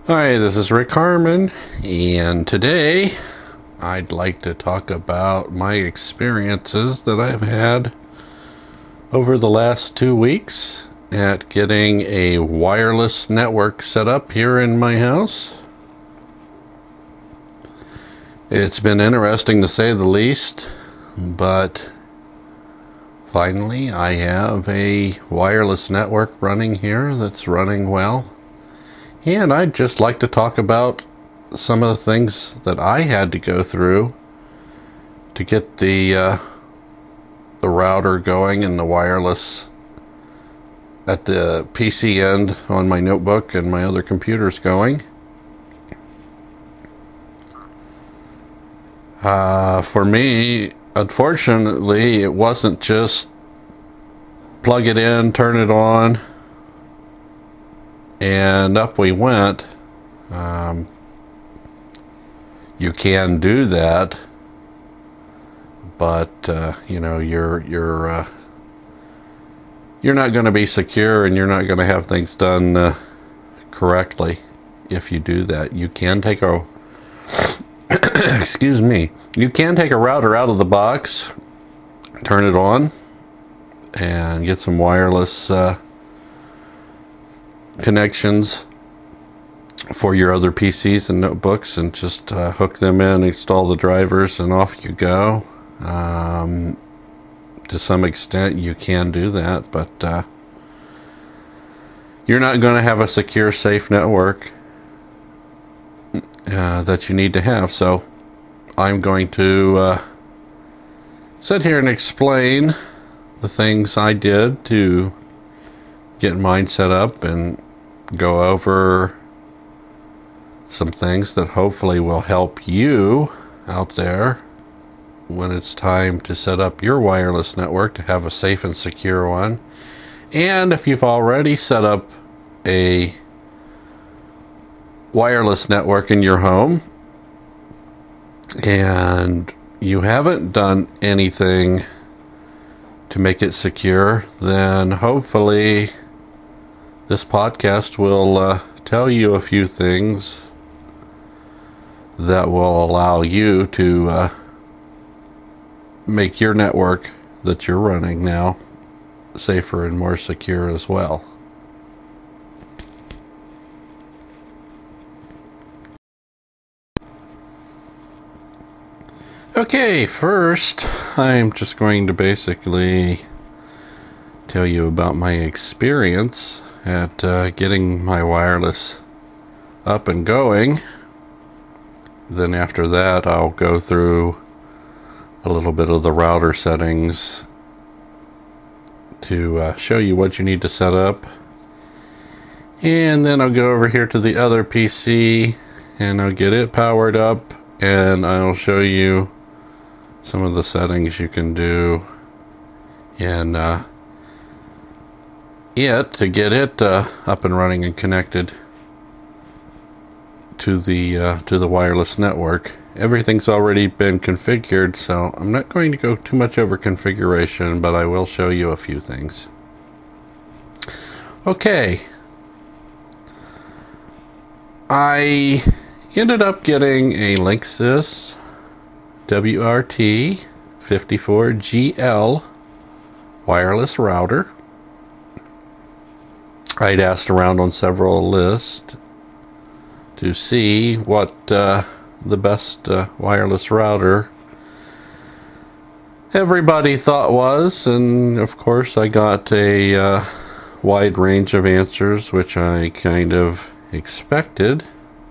Hi, this is Rick Harmon, and today I'd like to talk about my experiences that I've had over the last 2 weeks at getting a wireless network set up here in my house. It's been interesting to say the least, but finally I have a wireless network running here that's running well. And I'd just like to talk about some of the things that I had to go through to get the router going and the wireless at the PC end on my notebook and my other computers going. For me, unfortunately, it wasn't just plug it in, turn it on, and up we went. You can do that, but you're not going to be secure, and you're not going to have things done correctly if you do that. You can take a excuse me. You can take a router out of the box, turn it on, and get some wireless connections for your other PCs and notebooks, and just hook them in, install the drivers, and off you go. To some extent you can do that, but you're not going to have a secure, safe network that you need to have. So I'm going to sit here and explain the things I did to get mine set up, and go over some things that hopefully will help you out there when it's time to set up your wireless network to have a safe and secure one. And if you've already set up a wireless network in your home and you haven't done anything to make it secure, then hopefully this podcast will tell you a few things that will allow you to make your network that you're running now safer and more secure as well. Okay, first I'm just going to basically tell you about my experience at getting my wireless up and going. Then after that I'll go through a little bit of the router settings to show you what you need to set up. And then I'll go over here to the other PC and I'll get it powered up, and I'll show you some of the settings you can do in it to get it up and running and connected to the wireless network. Everything's already been configured, so I'm not going to go too much over configuration, but I will show you a few things. Okay, I ended up getting a Linksys WRT54GL wireless router. I'd asked around on several lists to see what the best wireless router everybody thought was, and of course I got a wide range of answers, which I kind of expected.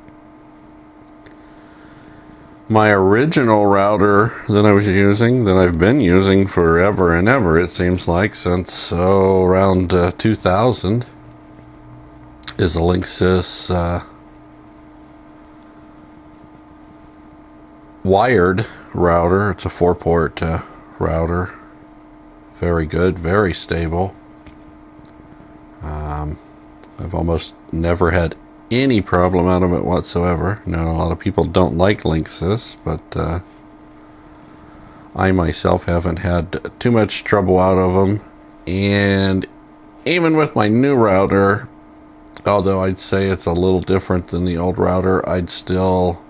My original router that I was using, that I've been using forever and ever, it seems like, since around 2000, is a Linksys wired router. It's a 4-port router. Very good, very stable. I've almost never had any problem out of it whatsoever. Now, a lot of people don't like Linksys, but I myself haven't had too much trouble out of them. And even with my new router, Although I'd say it's a little different than the old router, I'd still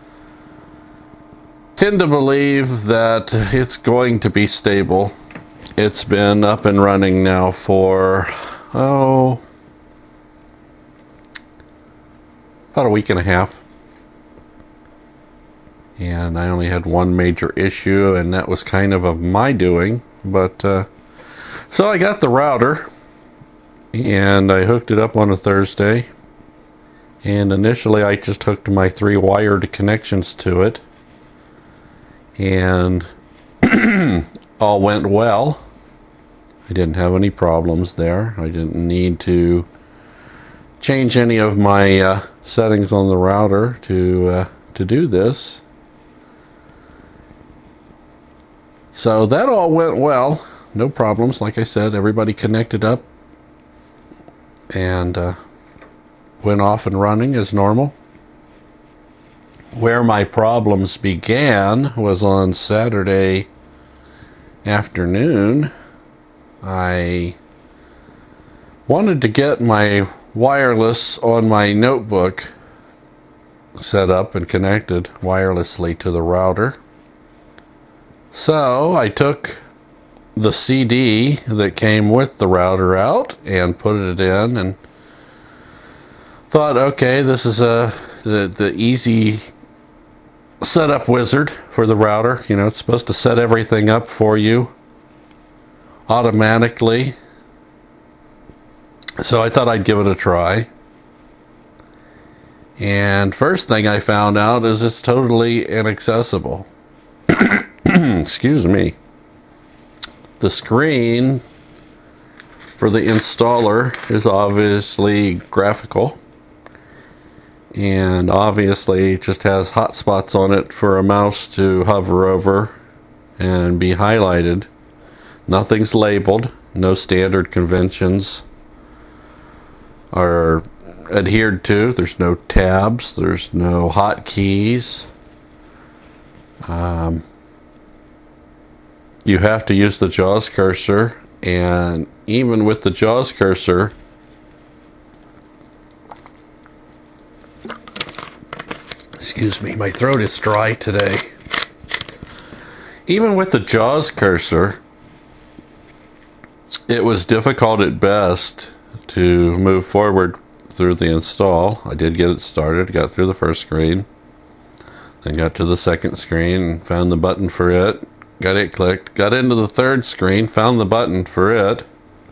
tend to believe that it's going to be stable. It's been up and running now for, about a week and a half. And I only had one major issue, and that was kind of my doing. But, so I got the router, and I hooked it up on a Thursday. And initially I just hooked my 3 wired connections to it. And all went well. I didn't have any problems there. I didn't need to change any of my settings on the router to do this. So that all went well. No problems. Like I said, everybody connected up and went off and running as normal. Where my problems began was on Saturday afternoon. I wanted to get my wireless on my notebook set up and connected wirelessly to the router. So I took the CD that came with the router out and put it in and thought, okay, this is the easy setup wizard for the router. You know, it's supposed to set everything up for you automatically. So I thought I'd give it a try. And first thing I found out is it's totally inaccessible. Excuse me. The screen for the installer is obviously graphical, and obviously it just has hotspots on it for a mouse to hover over and be highlighted. Nothing's labeled. No standard conventions are adhered to. There's no tabs. There's no hotkeys. You have to use the JAWS cursor, and even with the JAWS cursor, excuse me, my throat is dry today. Even with the JAWS cursor, it was difficult at best to move forward through the install. I did get it started, got through the first screen, then got to the second screen and found the button for it. Got it clicked, got into the third screen, found the button for it,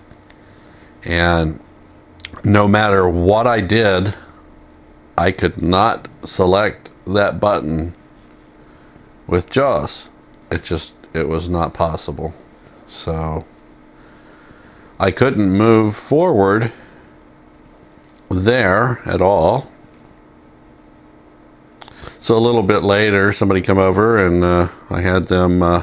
and no matter what I did, I could not select that button with JAWS. It was not possible. So I couldn't move forward there at all. So a little bit later, somebody came over and I had them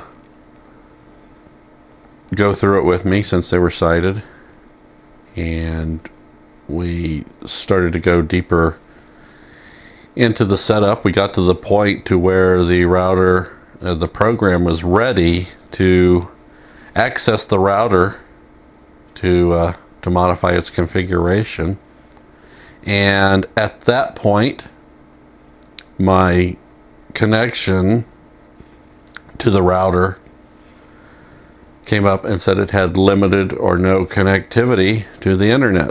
go through it with me since they were sighted, and we started to go deeper into the setup. We got to the point to where the router, the program was ready to access the router to modify its configuration, and at that point my connection to the router came up and said it had limited or no connectivity to the internet.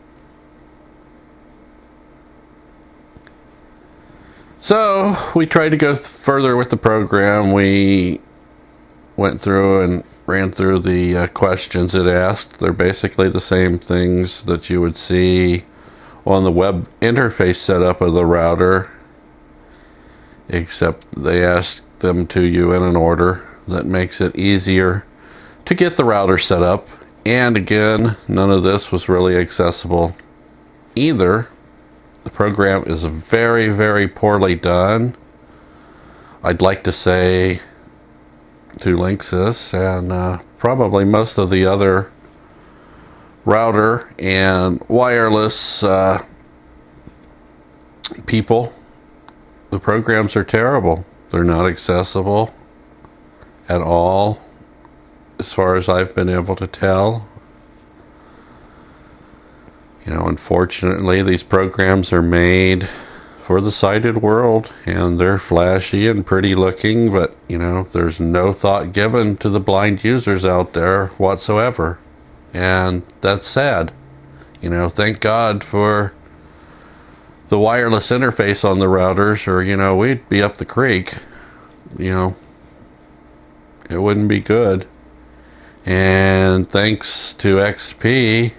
So we tried to go further with the program. We went through and ran through the questions it asked. They're basically the same things that you would see on the web interface setup of the router, except they ask them to you in an order that makes it easier to get the router set up. And again, none of this was really accessible either. The program is very, very poorly done. I'd like to say to Linksys and probably most of the other router and wireless people, the programs are terrible. They're not accessible at all, as far as I've been able to tell. Unfortunately, these programs are made for the sighted world, and they're flashy and pretty looking, but, there's no thought given to the blind users out there whatsoever. And that's sad. Thank God for the wireless interface on the routers, or, we'd be up the creek. It wouldn't be good. And thanks to XP,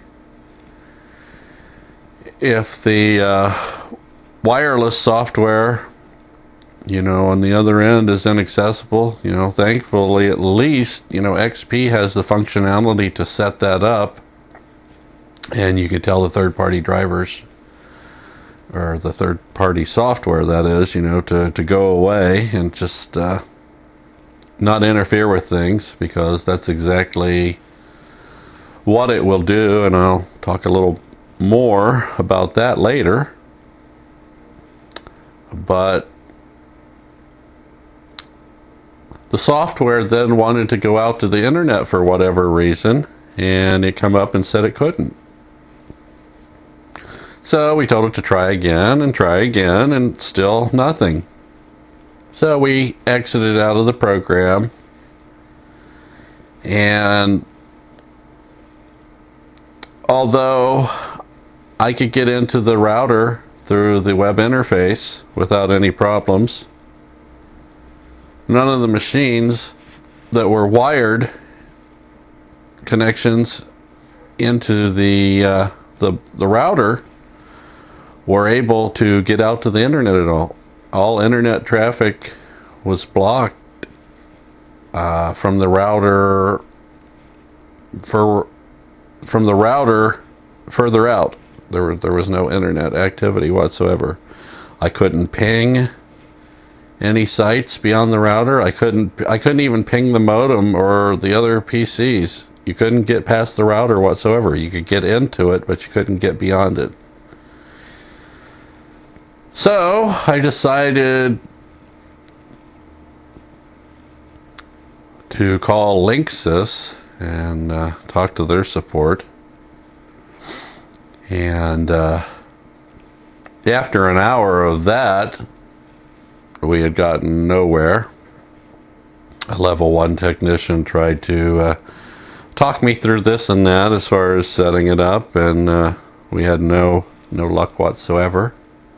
if the wireless software, on the other end is inaccessible, thankfully at least, XP has the functionality to set that up, and you can tell the third-party drivers, or the third-party software, that is, to go away and just not interfere with things, because that's exactly what it will do, and I'll talk a little more about that later. But the software then wanted to go out to the internet for whatever reason, and it come up and said it couldn't. So we told it to try again, and still nothing. So we exited out of the program, and although I could get into the router through the web interface without any problems, none of the machines that were wired connections into the router were able to get out to the internet at all. All internet traffic was blocked from the router from the router further out. There was no internet activity whatsoever. I couldn't ping any sites beyond the router. I couldn't even ping the modem or the other PCs. You couldn't get past the router whatsoever. You could get into it, but you couldn't get beyond it. So I decided to call Linksys and talk to their support. And after an hour of that, we had gotten nowhere. A level 1 technician tried to talk me through this and that as far as setting it up, and we had no luck whatsoever.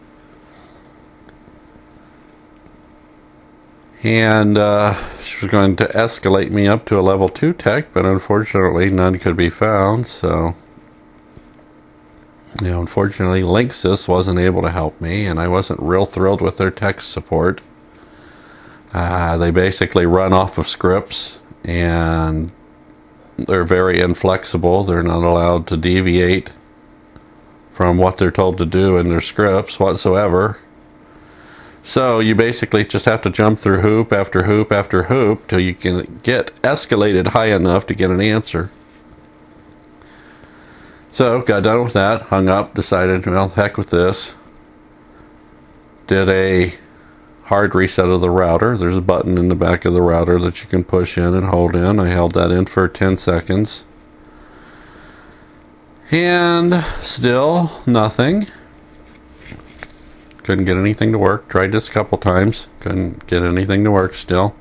And she was going to escalate me up to a level 2 tech, but unfortunately none could be found. So, unfortunately Linksys wasn't able to help me, and I wasn't real thrilled with their tech support. They basically run off of scripts, and they're very inflexible. They're not allowed to deviate from what they're told to do in their scripts whatsoever. So you basically just have to jump through hoop after hoop after hoop till you can get escalated high enough to get an answer. So got done with that, hung up, decided, well, heck with this. Did a hard reset of the router. There's a button in the back of the router that you can push in and hold in. I held that in for 10 seconds. And still nothing. Couldn't get anything to work. Tried this a couple times. Couldn't get anything to work still.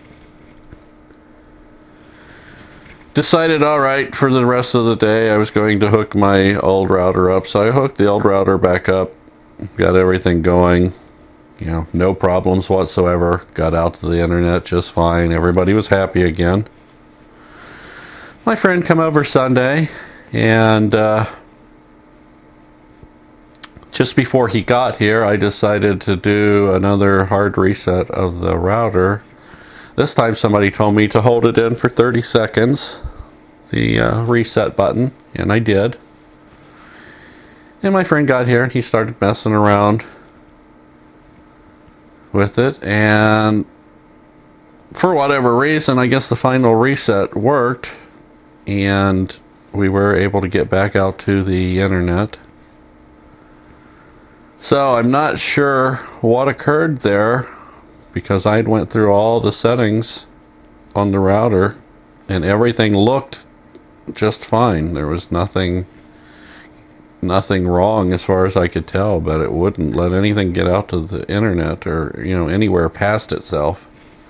Decided, alright, for the rest of the day I was going to hook my old router up. So I hooked the old router back up. Got everything going. No problems whatsoever. Got out to the internet just fine. Everybody was happy again. My friend come over Sunday, and just before he got here, I decided to do another hard reset of the router. This time somebody told me to hold it in for 30 seconds, the reset button, and I did. And my friend got here and he started messing around with it, and for whatever reason, I guess the final reset worked, and we were able to get back out to the internet. So I'm not sure what occurred there, because I went through all the settings on the router and everything looked just fine. There was nothing nothing wrong as far as I could tell, but it wouldn't let anything get out to the internet or, anywhere past itself.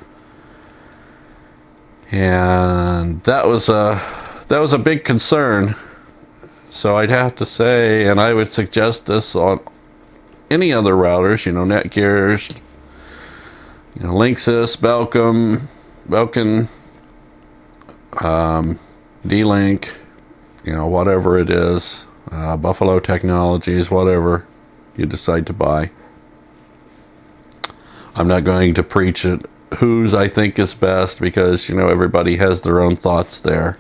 And that was a big concern. So I'd have to say, and I would suggest this on any other routers, Netgears, Linksys, Belkin, D-Link, whatever it is, Buffalo Technologies, whatever you decide to buy. I'm not going to preach it whose I think is best, because everybody has their own thoughts there.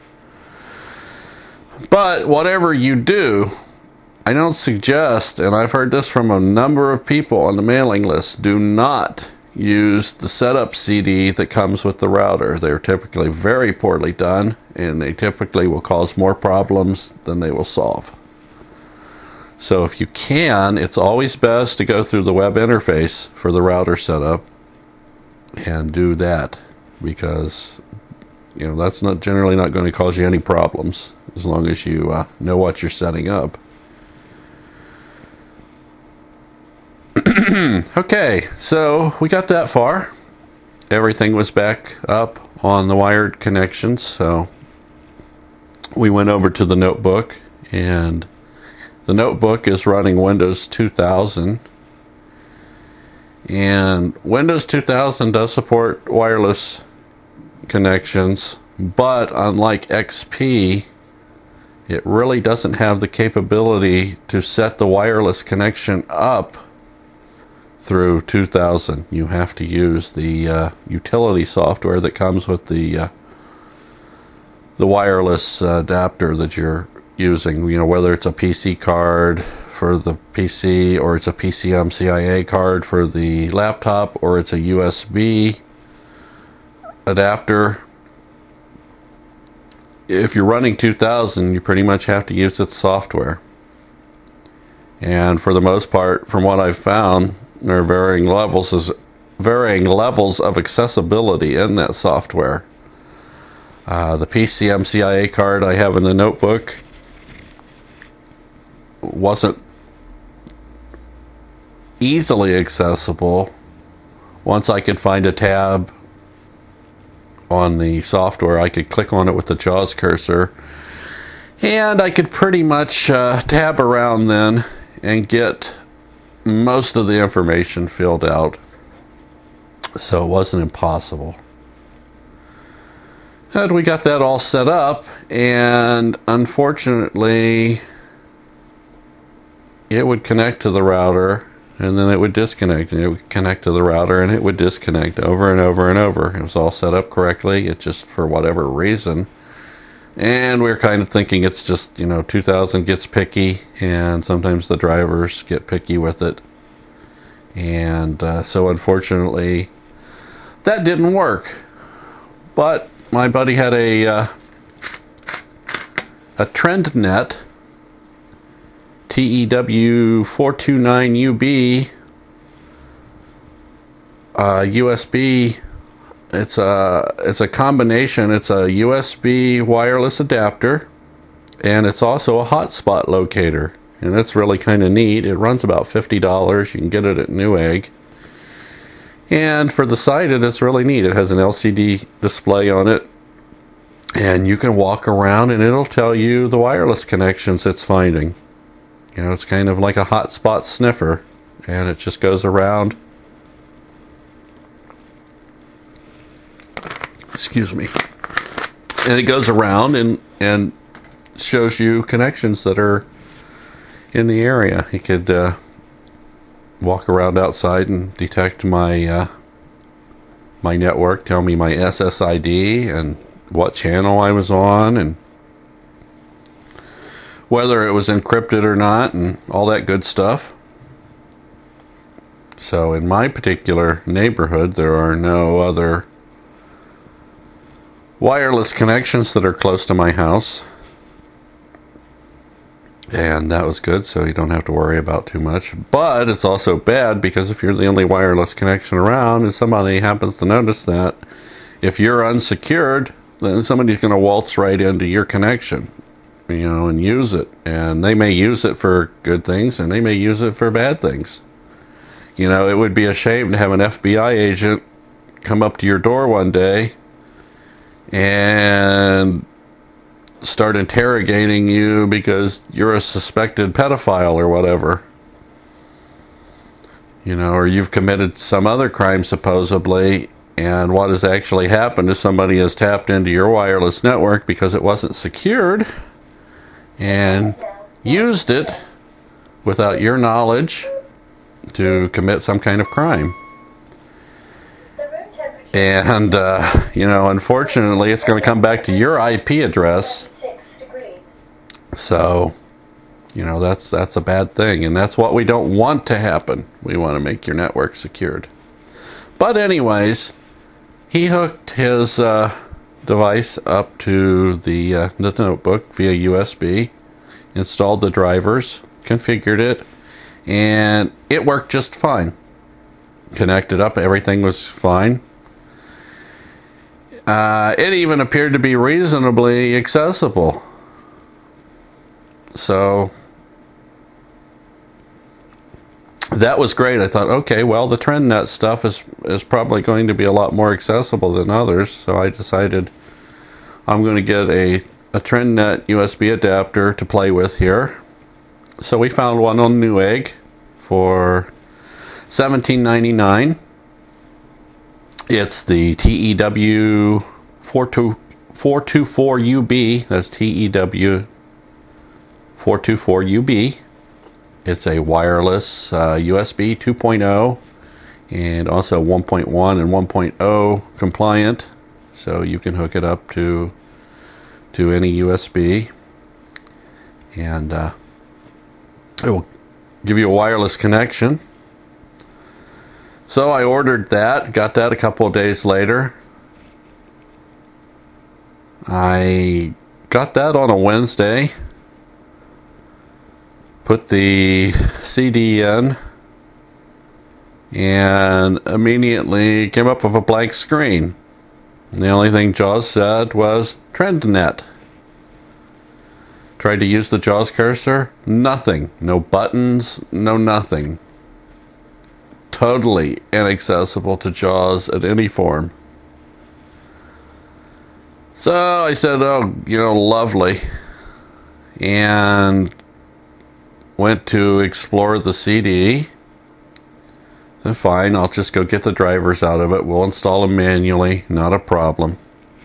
But whatever you do, I don't suggest, and I've heard this from a number of people on the mailing list, do not use the setup CD that comes with the router. They're typically very poorly done, and they typically will cause more problems than they will solve. So if you can, it's always best to go through the web interface for the router setup and do that, because that's generally not going to cause you any problems as long as you know what you're setting up. Okay, so we got that far. Everything was back up on the wired connections, so we went over to the notebook, and the notebook is running Windows 2000. And Windows 2000 does support wireless connections, but unlike XP, it really doesn't have the capability to set the wireless connection up through 2000. You have to use the utility software that comes with the wireless adapter that you're using. Whether it's a PC card for the PC, or it's a PCMCIA card for the laptop, or it's a USB adapter. If you're running 2000, you pretty much have to use its software. And for the most part, from what I've found, there are varying levels of accessibility in that software. The PCMCIA card I have in the notebook wasn't easily accessible. Once I could find a tab on the software, I could click on it with the JAWS cursor, and I could pretty much tab around then and get most of the information filled out. So it wasn't impossible. And we got that all set up, and unfortunately it would connect to the router, and then it would disconnect, and it would connect to the router, and it would disconnect over and over and over. It was all set up correctly. It just, for whatever reason, and we were kind of thinking it's just, 2000 gets picky, and sometimes the drivers get picky with it. And so unfortunately, that didn't work. But my buddy had a TrendNet TEW429UB USB. It's a combination. It's a USB wireless adapter, and it's also a hotspot locator, and that's really kind of neat. It runs about $50. You can get it at Newegg. And for the site, it's really neat. It has an LCD display on it, and you can walk around and it'll tell you the wireless connections it's finding. It's kind of like a hotspot sniffer, and it just goes around. Excuse me. And it goes around and shows you connections that are in the area. You could walk around outside and detect my my network, tell me my SSID and what channel I was on, and whether it was encrypted or not, and all that good stuff. So in my particular neighborhood, there are no other wireless connections that are close to my house, and that was good, so you don't have to worry about too much. But it's also bad, because if you're the only wireless connection around and somebody happens to notice that, if you're unsecured, then somebody's going to waltz right into your connection. and use it. And they may use it for good things, and they may use it for bad things. It would be a shame to have an FBI agent come up to your door one day and start interrogating you because you're a suspected pedophile or whatever. Or you've committed some other crime supposedly, and what has actually happened is somebody has tapped into your wireless network because it wasn't secured and used it without your knowledge to commit some kind of crime. And, unfortunately, it's going to come back to your IP address. So, that's a bad thing. And that's what we don't want to happen. We want to make your network secured. But anyways, he hooked his device up to the notebook via USB, installed the drivers, configured it, and it worked just fine. Connected up, everything was fine. It even appeared to be reasonably accessible. So that was great. I thought, okay, well, the TrendNet stuff is probably going to be a lot more accessible than others. So I decided I'm going to get a TrendNet USB adapter to play with here. So we found one on Newegg for $17.99. It's the TEW 424UB. That's TEW 424UB. It's a wireless USB 2.0 and also 1.1 and 1.0 compliant. So you can hook it up to any USB. And it will give you a wireless connection. So I ordered that, got that a couple of days later. I got that on a Wednesday, put the CD in, and immediately came up with a blank screen. And the only thing JAWS said was TrendNet. Tried to use the JAWS cursor, nothing. No buttons, no nothing. Totally inaccessible to JAWS at any form. So I said, oh, lovely. And went to explore the CD. So fine, I'll just go get the drivers out of it. We'll install them manually, not a problem.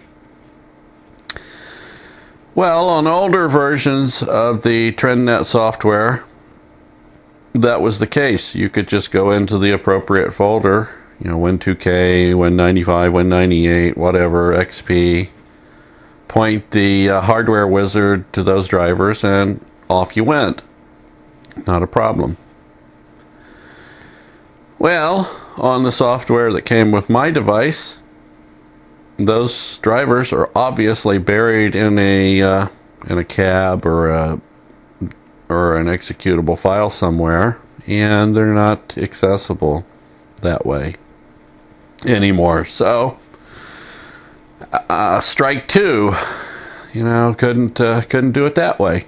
Well, on older versions of the TrendNet software, that was the case. You could just go into the appropriate folder, Win2K, Win95, Win98, whatever, XP, point the hardware wizard to those drivers, and off you went. Not a problem. Well, on the software that came with my device, those drivers are obviously buried in a cab or an executable file somewhere, and they're not accessible that way anymore. So strike two. Couldn't do it that way.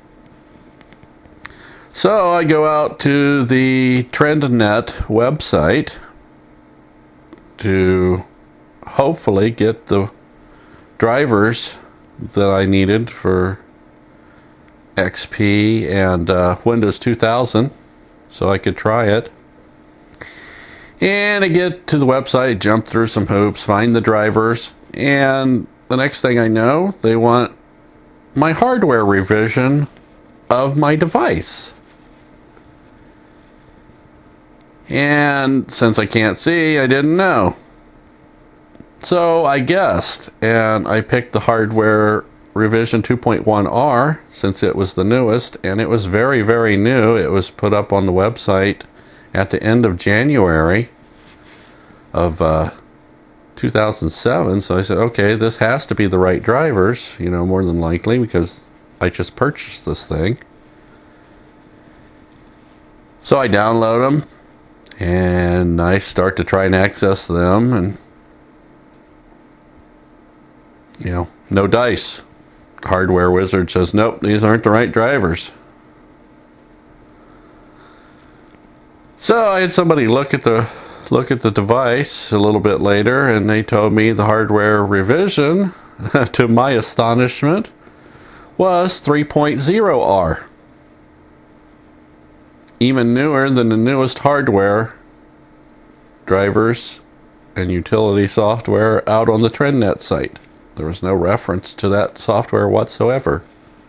So I go out to the TrendNet website to hopefully get the drivers that I needed for XP and Windows 2000 so I could try it. And I get to the website, jump through some hoops, find the drivers, and the next thing I know, they want my hardware revision of my device. And since I can't see, I didn't know. So I guessed, and I picked the hardware revision 2.1R since it was the newest, and it was very, very new. It was put up on the website at the end of January of 2007. So I said, okay, this has to be the right drivers, more than likely, because I just purchased this thing. So I download them, and I start to try and access them, and no dice. hardware wizard says, nope, these aren't the right drivers. So I had somebody look at the device a little bit later, and they told me the hardware revision, to my astonishment, was 3.0R. Even newer than the newest hardware drivers and utility software out on the TrendNet site. There was no reference to that software whatsoever.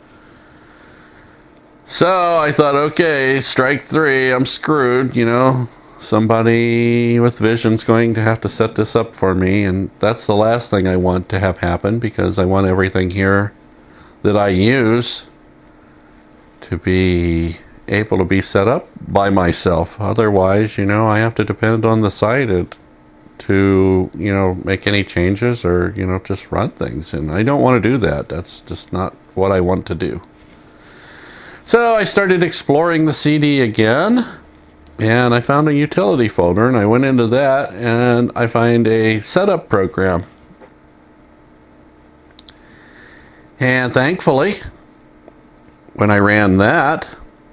So I thought, okay, strike three, I'm screwed, Somebody with vision's going to have to set this up for me, and that's the last thing I want to have happen, because I want everything here that I use to be able to be set up by myself. Otherwise, I have to depend on the site to, make any changes or, just run things. And I don't want to do that. That's just not what I want to do. So I started exploring the CD again, and I found a utility folder, and I went into that, and I find a setup program. And thankfully, when I ran that,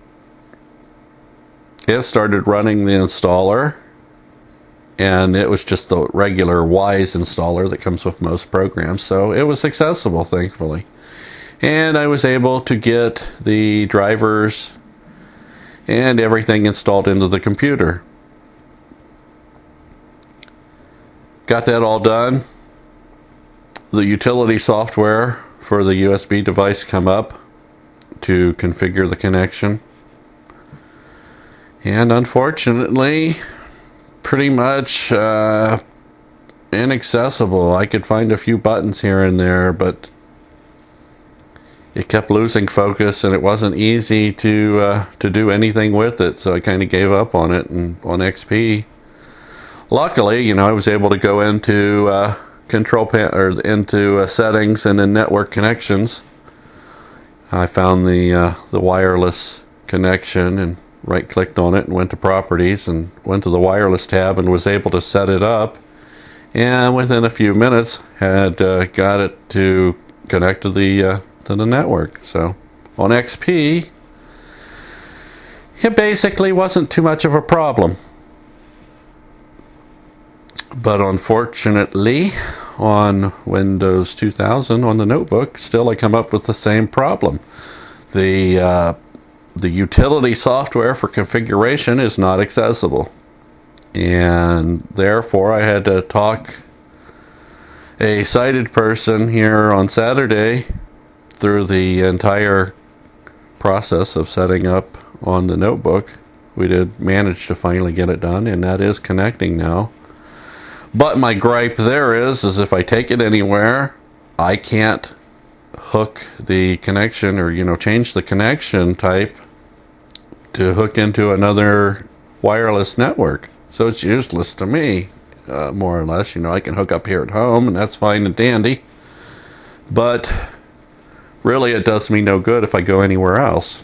it started running the installer, and it was just the regular Wise installer that comes with most programs, so it was accessible, thankfully. And I was able to get the drivers and everything installed into the computer. Got that all done. The utility software for the USB device come up to configure the connection. And unfortunately, pretty much inaccessible. I could find a few buttons here and there, but it kept losing focus, and it wasn't easy to do anything with it, so I kind of gave up on it. And on XP, luckily, I was able to go into into settings and then network connections. I found the wireless connection and right-clicked on it and went to properties and went to the wireless tab and was able to set it up. And within a few minutes, had got it to connect to the network. So on XP, it basically wasn't too much of a problem. But unfortunately, on Windows 2000, on the notebook, still I come up with the same problem. The utility software for configuration is not accessible. And therefore, I had to talk a sighted person here on Saturday through the entire process of setting up on the notebook. We did manage to finally get it done, and that is connecting now. But my gripe there is if I take it anywhere, I can't hook the connection or, change the connection type to hook into another wireless network. So it's useless to me, more or less. I can hook up here at home, and that's fine and dandy. But really, it does me no good if I go anywhere else.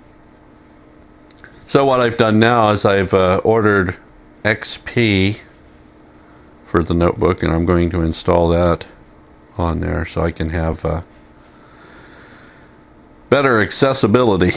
So what I've done now is I've ordered XP for the notebook, and I'm going to install that on there so I can have better accessibility.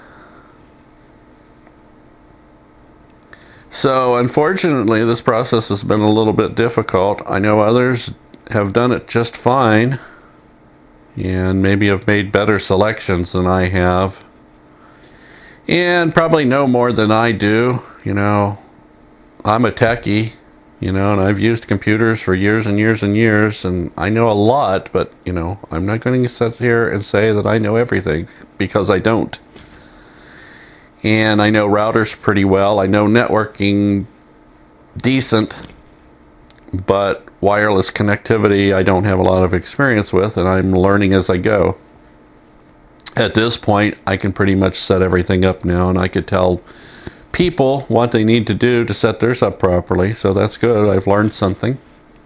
So unfortunately, this process has been a little bit difficult. I know others have done it just fine, and maybe have made better selections than I have, and probably know more than I do. I'm a techie, and I've used computers for years and years and years, and I know a lot, but I'm not going to sit here and say that I know everything, because I don't. And I know routers pretty well. I know networking decent, but wireless connectivity I don't have a lot of experience with, and I'm learning as I go. At this point, I can pretty much set everything up now, and I could tell people what they need to do to set theirs up properly, so that's good. I've learned something.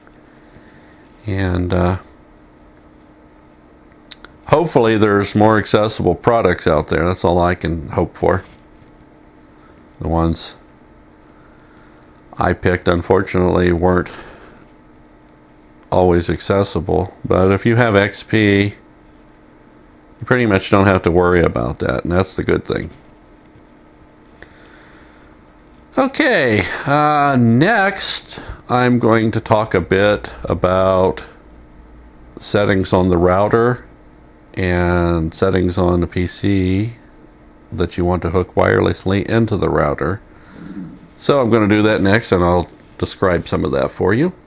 And hopefully there's more accessible products out there. That's all I can hope for. The ones I picked, unfortunately, weren't always accessible. But if you have XP you pretty much don't have to worry about that, and that's the good thing. Okay, next I'm going to talk a bit about settings on the router and settings on the PC that you want to hook wirelessly into the router. So I'm going to do that next, and I'll describe some of that for you.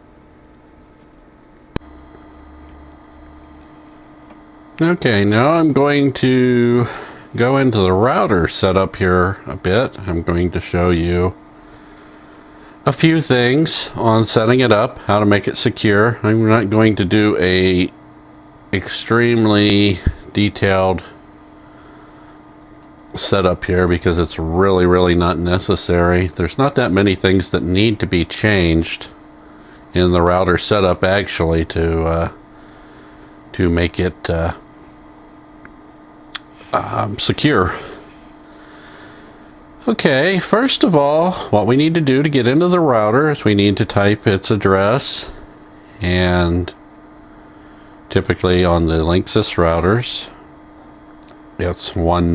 Okay, now I'm going to go into the router setup here a bit. I'm going to show you a few things on setting it up, how to make it secure. I'm not going to do a extremely detailed setup here because it's really not necessary. There's not that many things that need to be changed in the router setup actually to make it secure. Okay, first of all, what we need to do to get into the router is we need to type its address, and typically on the Linksys routers it's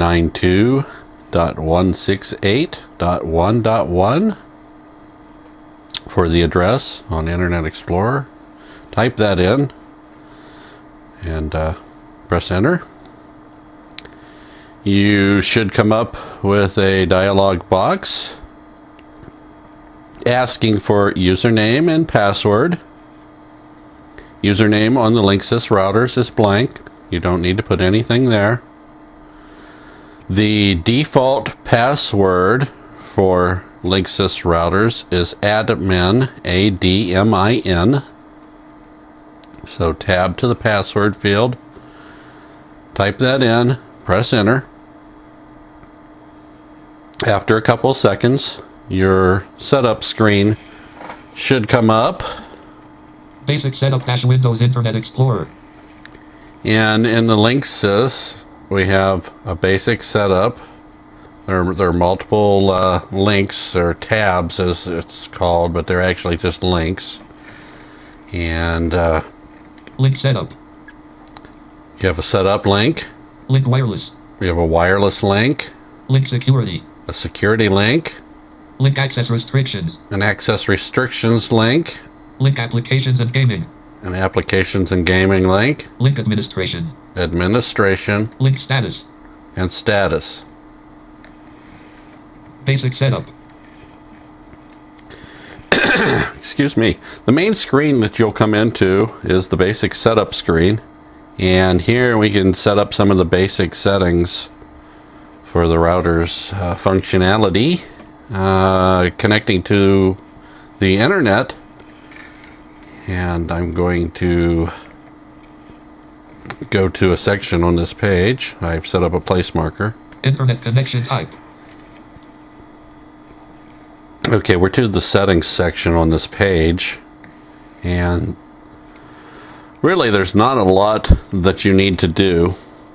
192.168.1.1 for the address on Internet Explorer. Type that in and press enter. You should come up with a dialog box asking for username and password. Username on the Linksys routers is blank. You don't need to put anything there. The default password for Linksys routers is admin, A-D-M-I-N. So tab to the password field. Type that in. Press enter. After a couple of seconds, your setup screen should come up. Basic setup -Windows Internet Explorer. And in the Linksys, we have a basic setup. There are multiple links or tabs as it's called, but they're actually just links. And link setup. You have a setup link. Link wireless. We have a wireless link. Link security. A security link. Link access restrictions. An access restrictions link. Link applications and gaming. An applications and gaming link. Link administration. Administration. Link status. And status. Basic setup. Excuse me. The main screen that you'll come into is the basic setup screen. And here we can set up some of the basic settings for the router's functionality. Connecting to the internet. And I'm going to go to a section on this page. I've set up a place marker. Internet connection type. Okay, we're to the settings section on this page. And really, there's not a lot that you need to do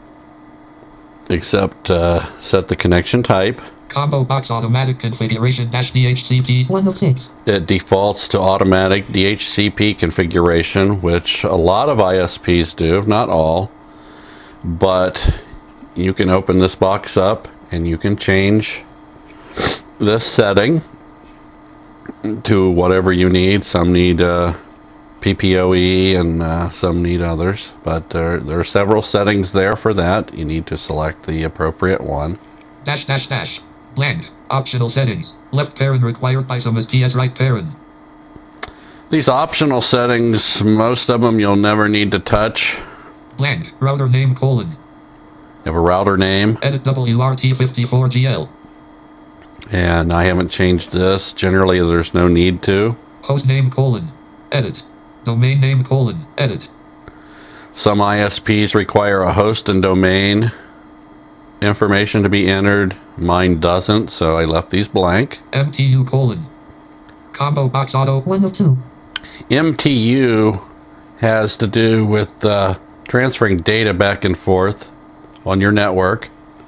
except set the connection type. Combo box automatic configuration -DHCP 106. It defaults to automatic DHCP configuration, which a lot of ISPs do, not all. But you can open this box up and you can change this setting to whatever you need. Some need PPOE and some need others, but there are several settings there for that. You need to select the appropriate one. -- blank. Optional settings. Left parent required by some SPS right parent. These optional settings, most of them you'll never need to touch. Blank. Router name : You have a router name. Edit WRT54GL. And I haven't changed this. Generally, there's no need to. Host name : edit. Domain name : edit. Some ISPs require a host and domain information to be entered. Mine doesn't, so I left these blank. MTU : combo box auto 102. MTU has to do with transferring data back and forth on your network.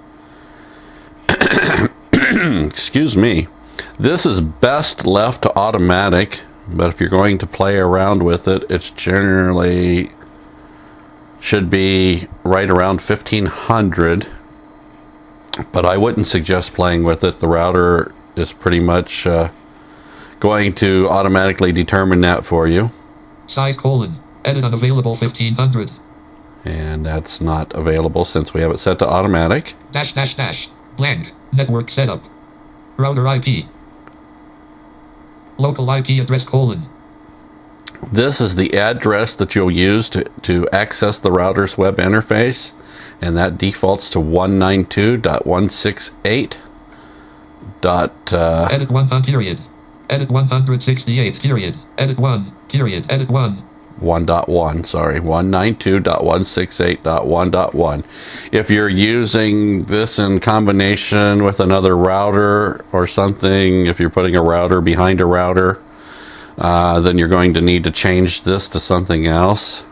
Excuse me. This is best left to automatic, but if you're going to play around with it, it's generally should be right around 1500, but I wouldn't suggest playing with it. The router is pretty much going to automatically determine that for you. Size : edit unavailable 1500. And that's not available since we have it set to automatic. -- blank network setup. Router IP. Local IP address : This is the address that you'll use to access the router's web interface, and that defaults to 192.168. Edit 1 period. Edit 168 period. Edit 1 period. Edit 1. 1.1, sorry, 192.168.1.1. If you're using this in combination with another router or something, if you're putting a router behind a router, then you're going to need to change this to something else.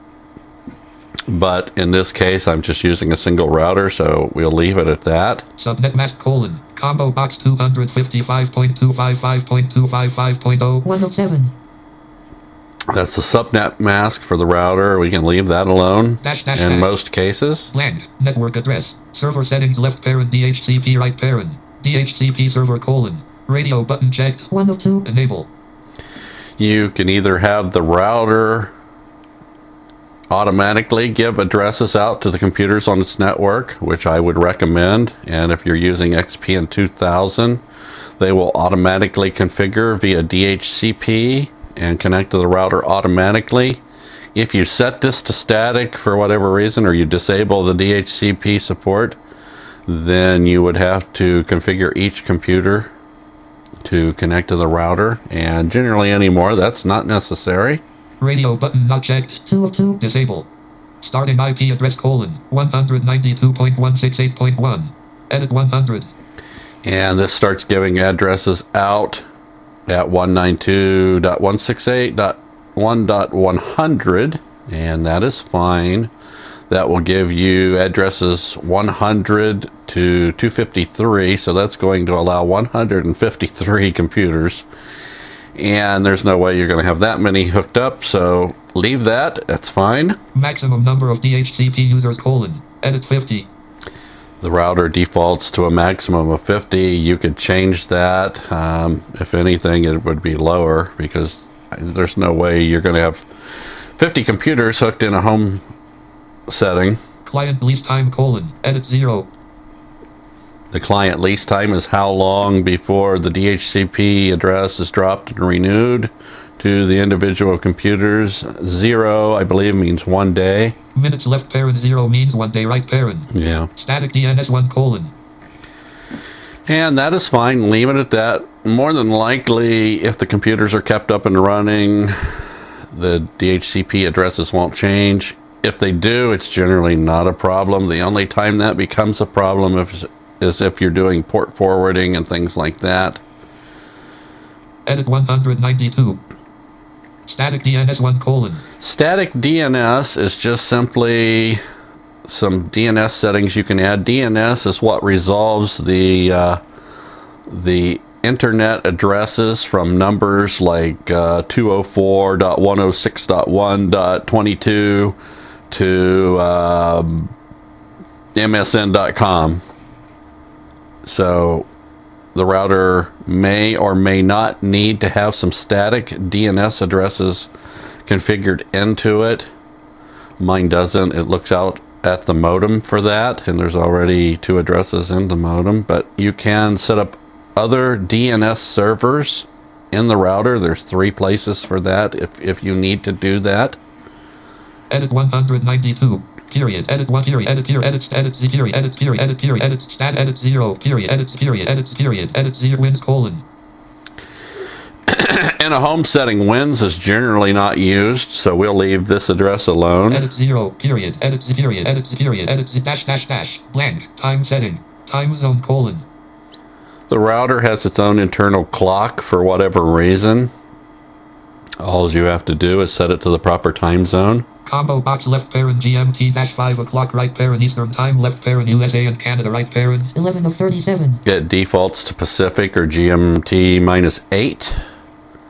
But in this case, I'm just using a single router, so we'll leave it at that. Subnet mask : combo box 255.255.255.0 107. That's the subnet mask for the router. We can leave that alone in most cases. Blank network address. Server settings: left parent DHCP, right parent DHCP server : radio button checked. 102. Enable. You can either have the router automatically give addresses out to the computers on its network, which I would recommend, and if you're using XPN 2000, they will automatically configure via DHCP and connect to the router automatically. If you set this to static for whatever reason, or you disable the DHCP support, then you would have to configure each computer to connect to the router, and generally anymore that's not necessary. Radio button not checked. 202. Disable. Starting IP address : 192.168.1. Edit 100. And this starts giving addresses out at 192.168.1.100, and that is fine. That will give you addresses 100 to 253, so that's going to allow 153 computers. And there's no way you're going to have that many hooked up, so leave that. That's fine. Maximum number of DHCP users : edit 50. The router defaults to a maximum of 50. You could change that. If anything, it would be lower, because there's no way you're going to have 50 computers hooked in a home setting. Client lease time : edit 0. The client lease time is how long before the DHCP address is dropped and renewed to the individual computers. 0, I believe, means 1 day. Minutes left parent: 0 means 1 day, right parent. Yeah. Static DNS 1 : And that is fine. Leave it at that. More than likely, if the computers are kept up and running, the DHCP addresses won't change. If they do, it's generally not a problem. The only time that becomes a problem is if you're doing port forwarding and things like that. Edit 192. Static DNS 1 : Static DNS is just simply some DNS settings you can add. DNS is what resolves the internet addresses from numbers like 204.106.1.22 to MSN.com. So the router may or may not need to have some static DNS addresses configured into it. Mine doesn't. It looks out at the modem for that, and there's already 2 addresses in the modem. But you can set up other DNS servers in the router. There's 3 places for that if you need to do that. Edit 192. Period. Edit 1 period. Edit period. Edit Z period. Edit period. Edit period. Edit stat. Edit 0 period. Edit period. Edit period. Edit 0 wins : In a home setting, wins is generally not used, so we'll leave this address alone. Edit 0 period. Edit Z period. Edit Z period. Edit Z -- blank time setting time zone : The router has its own internal clock for whatever reason. All you have to do is set it to the proper time zone. Combo box: left parent GMT - 5 o'clock, right parent Eastern time, left parent USA and Canada, right parent 11:37. It defaults to Pacific or GMT -8.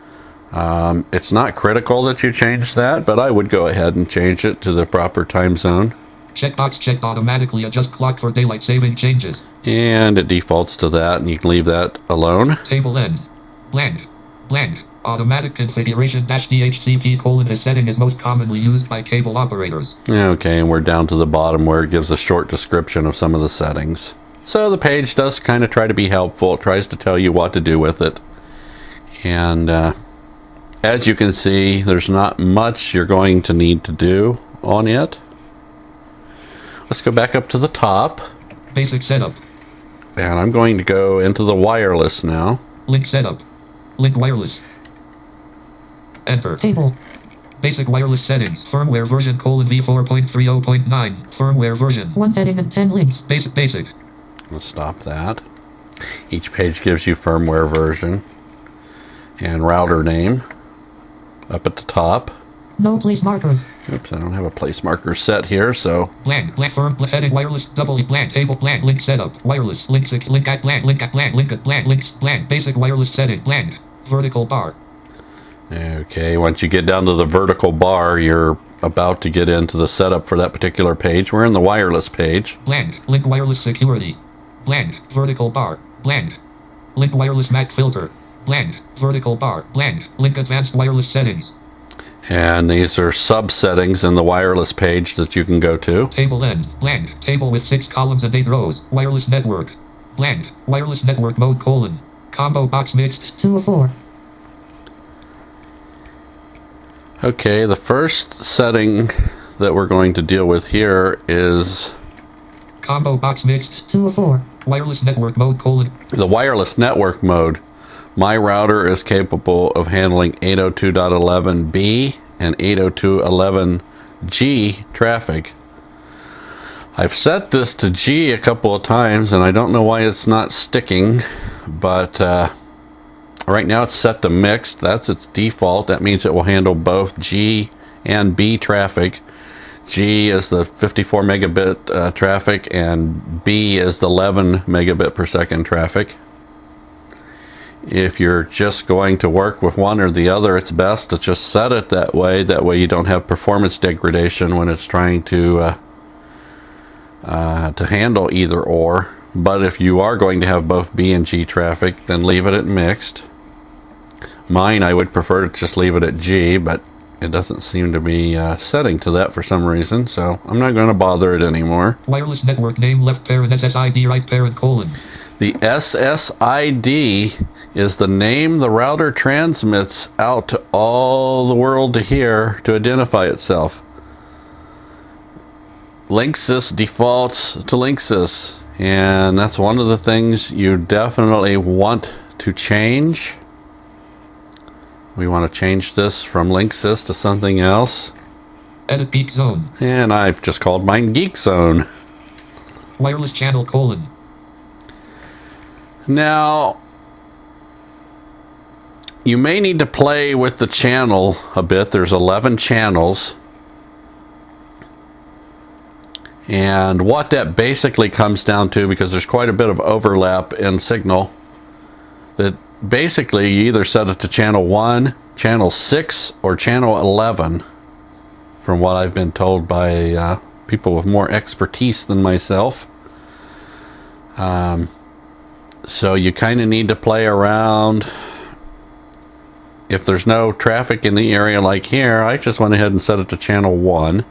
It's not critical that you change that, but I would go ahead and change it to the proper time zone. Checkbox checked. Automatically adjust clock for daylight saving changes. And it defaults to that, and you can leave that alone. Table end. Blank. Blank. Automatic configuration -DHCP : This setting is most commonly used by cable operators. Okay, and we're down to the bottom where it gives a short description of some of the settings. So the page does kind of try to be helpful. It tries to tell you what to do with it. And as you can see, there's not much you're going to need to do on it. Let's go back up to the top. Basic setup. And I'm going to go into the wireless now. Link setup. Link wireless. Enter. Table. Basic wireless settings. Firmware version v4.30.9. Firmware version. 1 heading and 10 links. Basic. Let's stop that. Each page gives you firmware version and router name up at the top. No place markers. Oops, I don't have a place marker set here, so. Blank firm heading wireless double blank table blank link setup wireless links link at blank link at blank link at blank links blank basic wireless setting blank vertical bar. Okay, once you get down to the vertical bar, you're about to get into the setup for that particular page. We're in the wireless page. Blank link wireless security. Blank vertical bar. Blank link wireless MAC filter. Blank vertical bar. Blank link advanced wireless settings. And these are sub-settings in the wireless page that you can go to. Table end. Blank. Table with 6 columns and 8 rows. Wireless network. Blank. Wireless network mode : combo box mixed. 2 of 4. Okay, the first setting that we're going to deal with here is combo box mixed. 2 of 4. Wireless network mode : the wireless network mode. My router is capable of handling 802.11b and 802.11g traffic. I've set this to G a couple of times, and I don't know why it's not sticking, but right now it's set to mixed. That's its default. That means it will handle both G and B traffic. G is the 54 megabit traffic, and B is the 11 megabit per second traffic. If you're just going to work with one or the other, it's best to just set it that way. That way you don't have performance degradation when it's trying to handle either or. But if you are going to have both B and G traffic, then leave it at mixed. Mine, I would prefer to just leave it at G, but it doesn't seem to be setting to that for some reason, so I'm not going to bother it anymore. Wireless network name left parent SSID right parent : The SSID is the name the router transmits out to all the world to hear to identify itself. Linksys defaults to Linksys, and that's one of the things you definitely want to change. We want to change this from Linksys to something else. Edit Geek Zone. And I've just called mine Geek Zone. Wireless channel : Now, you may need to play with the channel a bit. There's 11 channels. And what that basically comes down to, because there's quite a bit of overlap in signal, that basically you either set it to channel 1, channel 6, or channel 11, from what I've been told by people with more expertise than myself. So you kind of need to play around. If there's no traffic in the area like here, I just went ahead and set it to channel 1.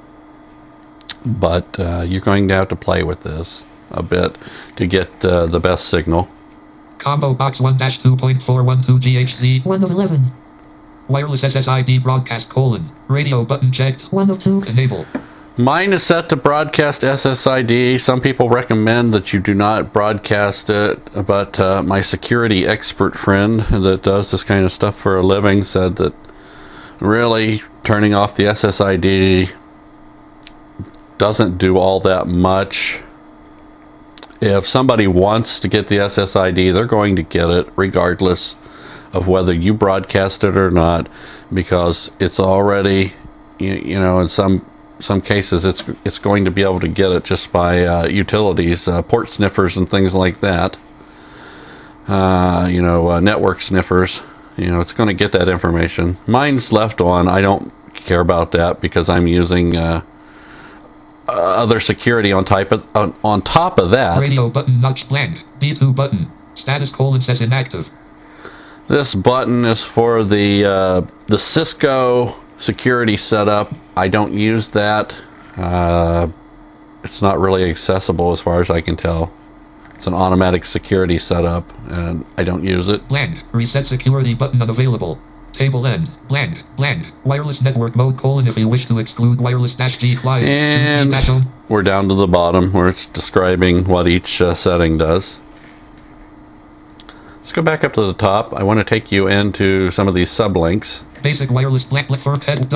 But you're going to have to play with this a bit to get the best signal. Combo box 1-2.412 GHz. 1 of 11. Wireless SSID broadcast : radio button checked. 1 of 2. Enable. Mine is set to broadcast SSID. Some people recommend that you do not broadcast it, but my security expert friend that does this kind of stuff for a living said that really turning off the SSID doesn't do all that much. If somebody wants to get the SSID, they're going to get it regardless of whether you broadcast it or not, because it's already, you know, in some cases it's going to be able to get it just by utilities, port sniffers and things like that. Network sniffers it's going to get that information. Mine's left on. I don't care about that because I'm using other security on top of that. Radio button not blank. B2 button. Status : says inactive. This button is for the Cisco security setup. I don't use that. It's not really accessible as far as I can tell. It's an automatic security setup, and I don't use it. Blank. Reset security button unavailable. Table end. Blank. Blank. Wireless network mode : if you wish to exclude wireless -G clients. And we're down to the bottom where it's describing what each setting does. Let's go back up to the top. I want to take you into some of these sublinks. Basic wireless blank firm head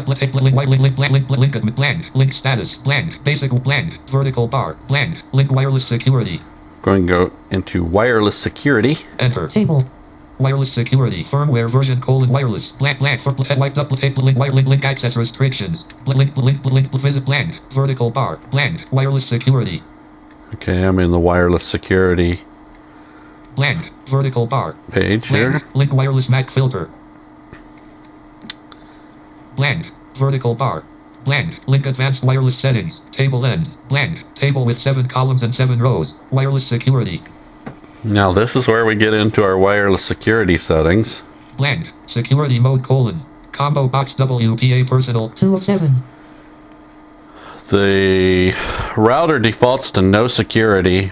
link status blank basic blank vertical bar blank link wireless security. Going to go into wireless security. Enter. Table. Wireless security firmware version : wireless blank for head link access restrictions link visit blank vertical bar blank wireless security. Okay, I'm in the wireless security blank vertical bar page blank, here. link wireless MAC filter blank vertical bar blank link advanced wireless settings table end blank table with 7 columns and 7 rows wireless security. Now this is where we get into our wireless security settings. Blank security mode : combo box WPA personal 2 of 7. The router defaults to no security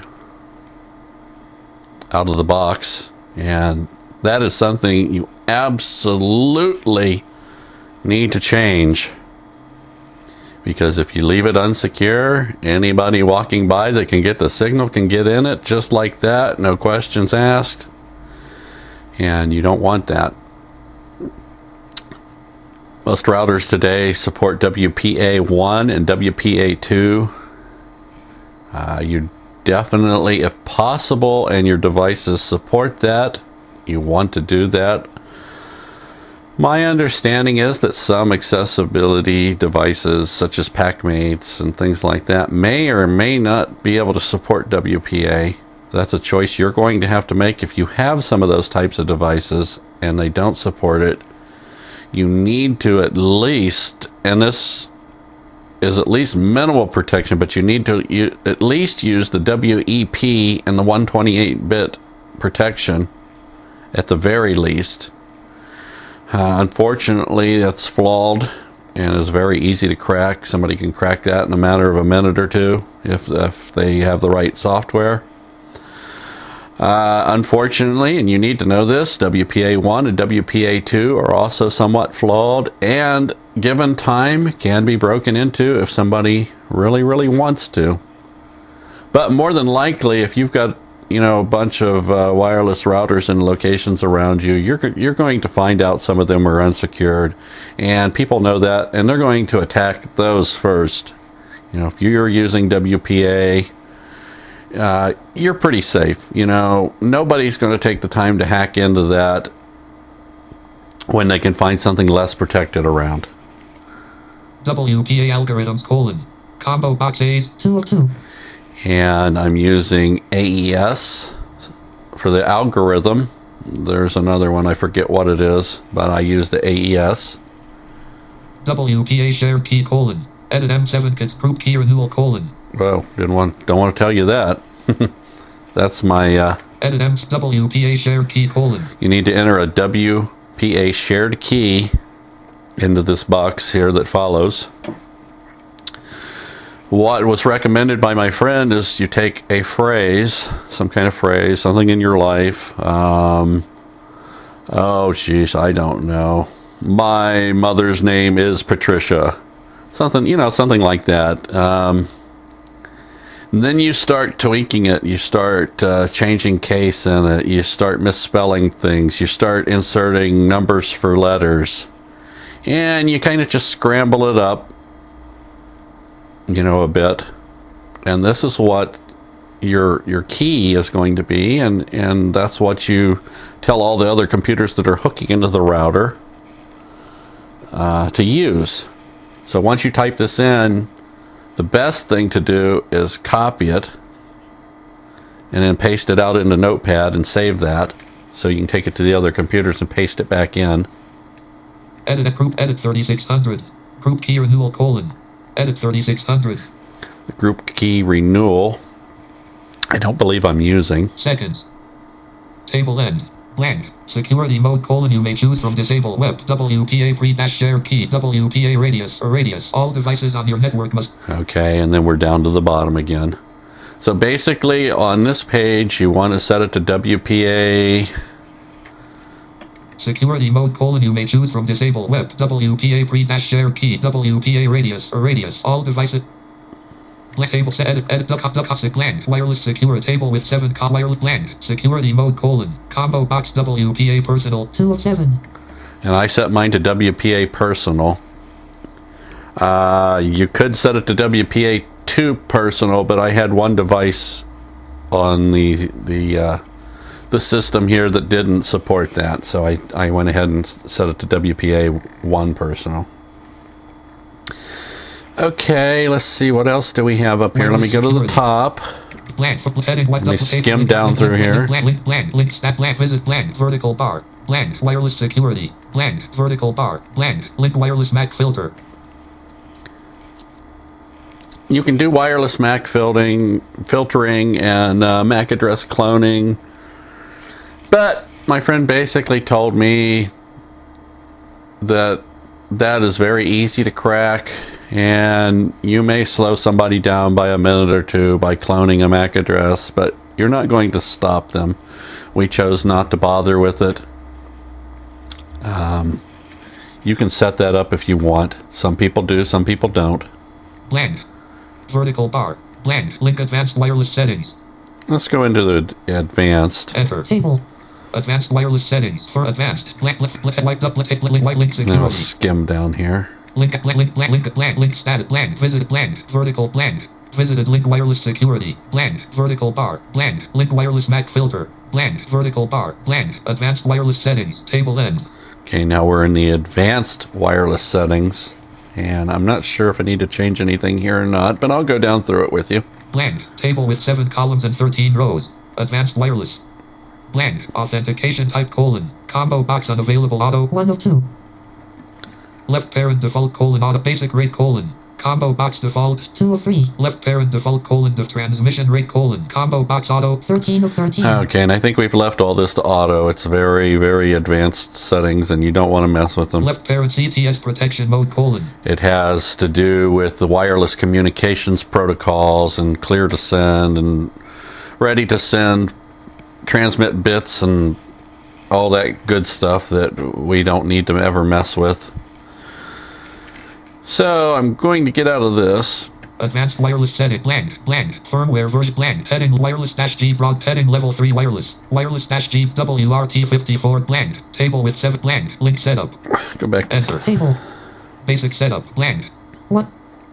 out of the box, and that is something you absolutely need to change, because if you leave it unsecure, anybody walking by that can get the signal can get in it just like that, no questions asked, and you don't want that. Most routers today support WPA1 and WPA2. You definitely, if possible, and your devices support that, you want to do that. My understanding is that some accessibility devices, such as PackMates and things like that, may or may not be able to support WPA. That's a choice you're going to have to make. If you have some of those types of devices and they don't support it, you need to at least, and this is at least minimal protection, but you need to at least use the WEP and the 128-bit protection at the very least. Unfortunately, that's flawed and is very easy to crack. Somebody can crack that in a matter of a minute or two if they have the right software. Unfortunately, and you need to know this, WPA1 and WPA2 are also somewhat flawed, and given time can be broken into if somebody really wants to. But more than likely, if you've got a bunch of wireless routers in locations around you, you're going to find out some of them are unsecured, and people know that, and they're going to attack those first. If you're using WPA, you're pretty safe. Nobody's going to take the time to hack into that when they can find something less protected around. WPA algorithms : combo box A's 2 of 2. And I'm using AES for the algorithm. There's another one, I forget what it is, but I use the AES. WPA shared key : edit M7 kits group key renewal : Well, don't want to tell you that. That's my edit M WPA shared key : you need to enter a WPA shared key into this box here that follows. What was recommended by my friend is you take a phrase, some kind of phrase, something in your life. Oh, geez, I don't know. My mother's name is Patricia. Something like that. Then you start tweaking it. You start changing case in it. You start misspelling things. You start inserting numbers for letters. And you kind of just scramble it up, a bit. And this is what your key is going to be, and that's what you tell all the other computers that are hooking into the router to use. So once you type this in, the best thing to do is copy it and then paste it out into Notepad and save that so you can take it to the other computers and paste it back in. Edit group edit 3600. Group key renewal colon. Edit 3600. The group key renewal, I don't believe I'm using. Seconds. Table end. Blank. Security mode colon. You may choose from disable web, WPA pre-share key, WPA radius or radius. All devices on your network must. Okay, and then we're down to the bottom again. So basically on this page you want to set it to WPA. Security mode colon. You may choose from disable web, WPA pre-share key, WPA radius or radius. All devices. Black table set edit blank wireless secure table with 7 wireless blank security mode colon combo box WPA personal 2 of 7. And I set mine to WPA personal. You could set it to WPA 2 personal, but I had one device on the system here that didn't support that, so I went ahead and set it to WPA 1 personal. Okay, let's see, what else do we have up here? Let me go to the top. Let me skim down through here. Link stat blank visit blank vertical bar blank wireless security blank vertical bar blank link wireless MAC filter. You can do wireless MAC filtering and MAC address cloning, but my friend basically told me that is very easy to crack, and you may slow somebody down by a minute or two by cloning a MAC address, but you're not going to stop them. We chose not to bother with it. You can set that up if you want. Some people do, some people don't. Blank vertical bar blank link advanced wireless settings. Let's go into the advanced. Enter Table. Advanced wireless settings for advanced blank white link security. I'll skim down here. Link status blank visited blank vertical blank visited link wireless security blank vertical bar blank link wireless MAC filter blank vertical bar blank advanced wireless settings table end. Okay, now we're in the advanced wireless settings, and I'm not sure if I need to change anything here or not, but I'll go down through it with you. Blank table with 7 columns and 13 rows. Advanced wireless blank authentication type colon combo box unavailable auto 1 of 2. Left parent default colon auto basic rate colon combo box default 2 of 3. left parent default colon the transmission rate colon combo box auto 13 of 13. Okay, and I think we've left all this to auto. It's very, very advanced settings, and you don't want to mess with them. left parent CTS protection mode colon. It has to do with the wireless communications protocols and clear to send and ready to send, transmit bits and all that good stuff that we don't need to ever mess with. So I'm going to get out of this. Advanced wireless setting blank firmware version blank heading wireless -G broad heading level 3 wireless -G WRT54 blank table with 7 blank link setup. Go back to Enter. Table. Basic setup blank What?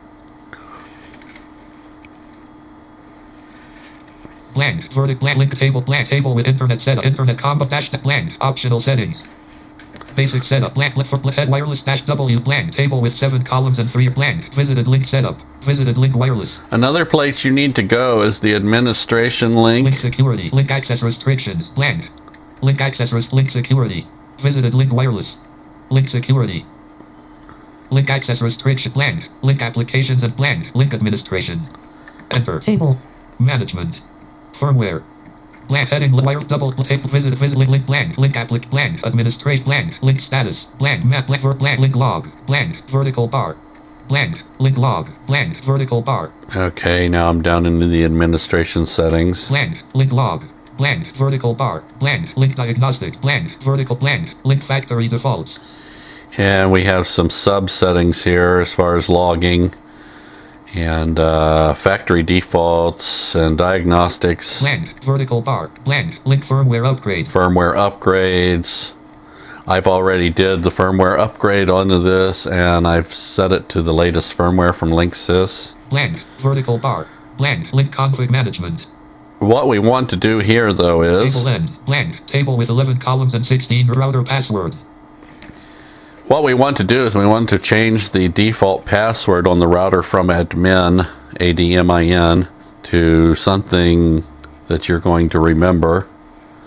blank vertic blank link table with internet setup internet combo blank optional settings. Basic setup blank for head wireless -W blank table with 7 columns and 3 blank visited link setup visited link wireless. Another place you need to go is the administration link. Link security link access restrictions blank link access link security visited link wireless link security link access restriction blank link applications and blank link administration. Enter. Table. Management firmware blank heading wire double table visit link blank link applic blank administrate blank link status blank map blank link log blank vertical bar blank link log blank vertical bar. Okay, now I'm down into the administration settings. Blank link log blank vertical bar blank link diagnostics blank vertical blank link factory defaults. And we have some sub settings here as far as logging and factory defaults and diagnostics. Blank vertical bar blank link firmware upgrade. Firmware upgrades. I've already did the firmware upgrade onto this, and I've set it to the latest firmware from Linksys. Blank vertical bar blank link config management. What we want to do here, though, is Table end blank table with 11 columns and 16 router password. What we want to do is we want to change the default password on the router from admin, ADMIN, to something that you're going to remember.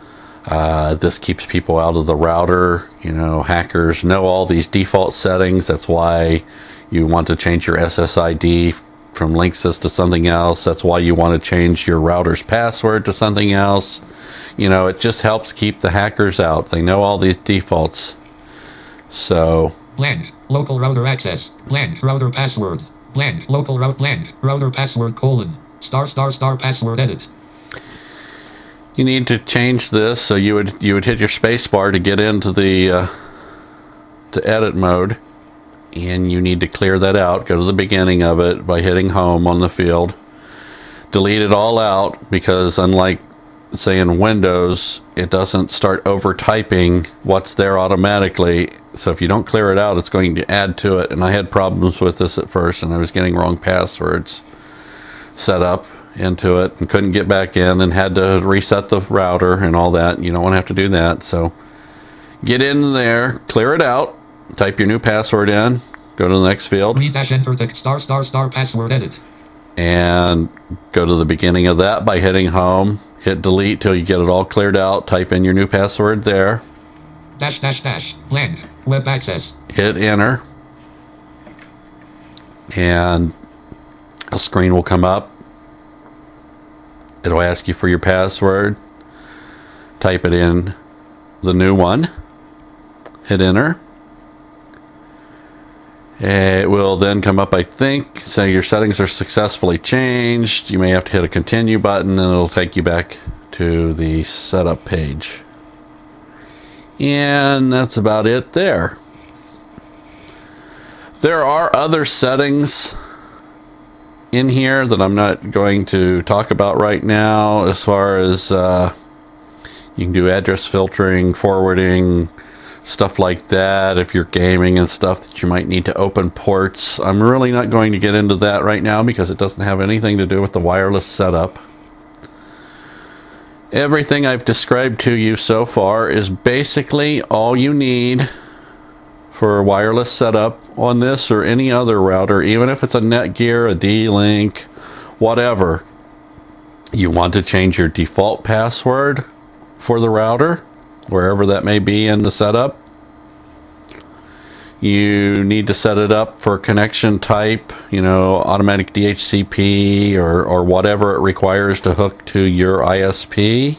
This keeps people out of the router. Hackers know all these default settings. That's why you want to change your SSID from Linksys to something else. That's why you want to change your router's password to something else. It just helps keep the hackers out. They know all these defaults. So blank local router access, blank router password, blank local route, blank router password : *** password edit. You need to change this, so you would hit your space bar to get into the to edit mode, and you need to clear that out. Go to the beginning of it by hitting home on the field. Delete it all out, because unlike, say, in Windows, it doesn't start over typing what's there automatically. So if you don't clear it out, it's going to add to it. And I had problems with this at first, and I was getting wrong passwords set up into it and couldn't get back in, and had to reset the router and all that. You don't want to have to do that. So get in there, clear it out, type your new password in, go to the next field, enter the *** password edit, and go to the beginning of that by hitting home. Hit delete till you get it all cleared out. Type in your new password there. -- blank web access. Hit enter, and a screen will come up. It'll ask you for your password. Type it in, the new one. Hit enter. It will then come up, I think, say your settings are successfully changed. You may have to hit a continue button, and it'll take you back to the setup page. And that's about it there. There are other settings in here that I'm not going to talk about right now, as far as you can do address filtering, forwarding, stuff like that. If you're gaming and stuff, that you might need to open ports. I'm really not going to get into that right now, because it doesn't have anything to do with the wireless setup. Everything I've described to you so far is basically all you need for a wireless setup on this or any other router, even if it's a Netgear, a D-Link, whatever. You want to change your default password for the router, wherever that may be in the setup. You need to set it up for connection type, automatic DHCP or whatever it requires to hook to your ISP.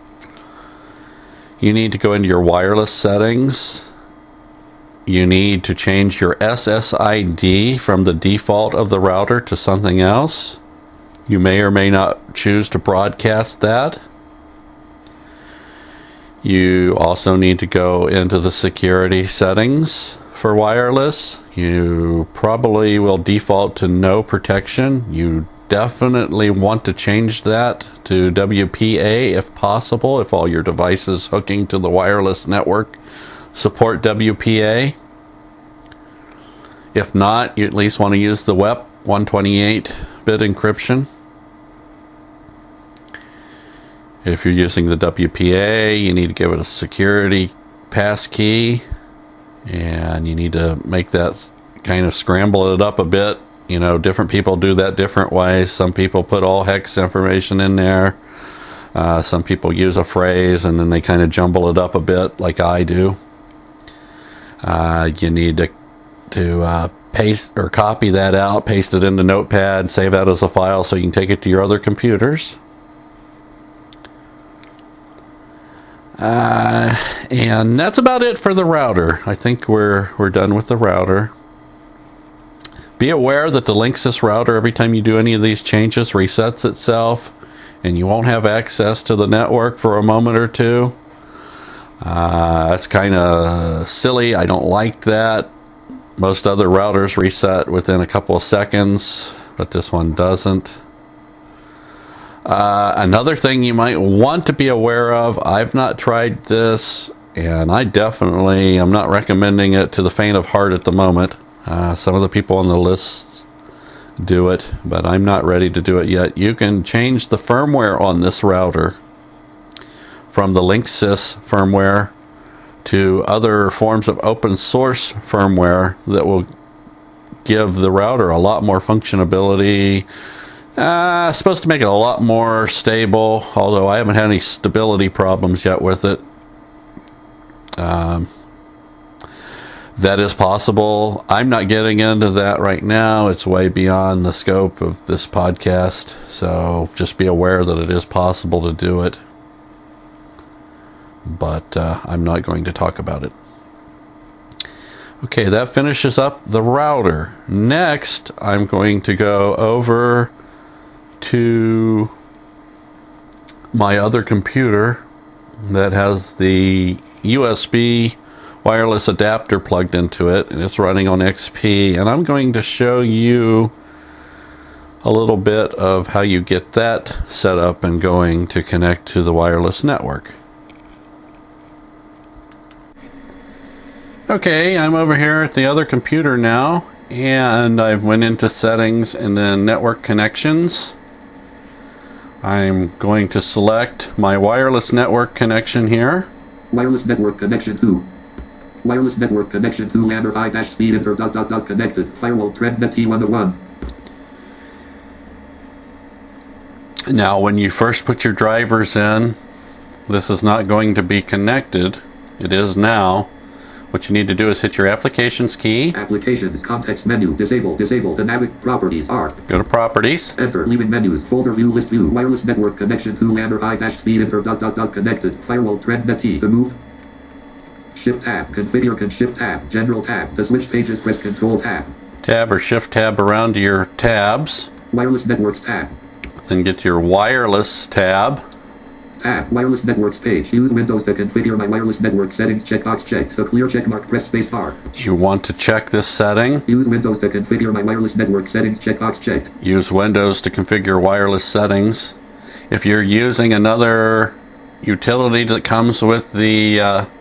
You need to go into your wireless settings. You need to change your SSID from the default of the router to something else. You may or may not choose to broadcast that. You also need to go into the security settings for wireless. You probably will default to no protection. You definitely want to change that to WPA if possible, if all your devices hooking to the wireless network support WPA. If not, you at least want to use the WEP 128-bit encryption. If you're using the WPA, you need to give it a security passkey, and you need to make that kind of scramble it up a bit. Different people do that different ways. Some people put all hex information in there. Some people use a phrase and then they kind of jumble it up a bit, like I do. You need to paste or copy that out, paste it into Notepad, save that as a file so you can take it to your other computers. And that's about it for the router. I think we're done with the router. Be aware that the Linksys router, every time you do any of these changes, resets itself, and you won't have access to the network for a moment or two. That's kind of silly. I don't like that. Most other routers reset within a couple of seconds, but this one doesn't. Another thing you might want to be aware of, I've not tried this, and I'm not recommending it to the faint of heart at the moment. Some of the people on the list do it, but I'm not ready to do it yet. You can change the firmware on this router from the Linksys firmware to other forms of open source firmware that will give the router a lot more functionality Supposed to make it a lot more stable, although I haven't had any stability problems yet with it. That is possible. I'm not getting into that right now. It's way beyond the scope of this podcast, so just be aware that it is possible to do it. But I'm not going to talk about it. Okay, that finishes up the router. Next, I'm going to go over to my other computer that has the USB wireless adapter plugged into it, and it's running on XP, and I'm going to show you a little bit of how you get that set up and going to connect to the wireless network. Okay, I'm over here at the other computer now, and I've went into settings and then network connections. I'm going to select my wireless network connection here. Wireless network connection 2. Wireless network connection 2 ladder high dash speed inter ... connected. Firewall TrendNet T101. Now when you first put your drivers in, this is not going to be connected. It is now. What you need to do is hit your applications key. Applications, context menu, disable, dynamic properties are. Go to properties. Enter, leaving menus, folder view, list view, wireless network connection 2 ladder high dash speed inter ... connected. Firewall TrendNet T to move. Shift tab, configure, shift tab, general tab, to switch pages press control tab. Tab or shift tab around to your tabs. Wireless networks tab. Then get to your wireless tab. Tab, wireless networks page. Use Windows to configure my wireless network settings. Checkbox checked. To clear checkmark, press space bar. You want to check this setting. Use Windows to configure my wireless network settings. Checkbox checked. Use Windows to configure wireless settings. If you're using another utility that comes with the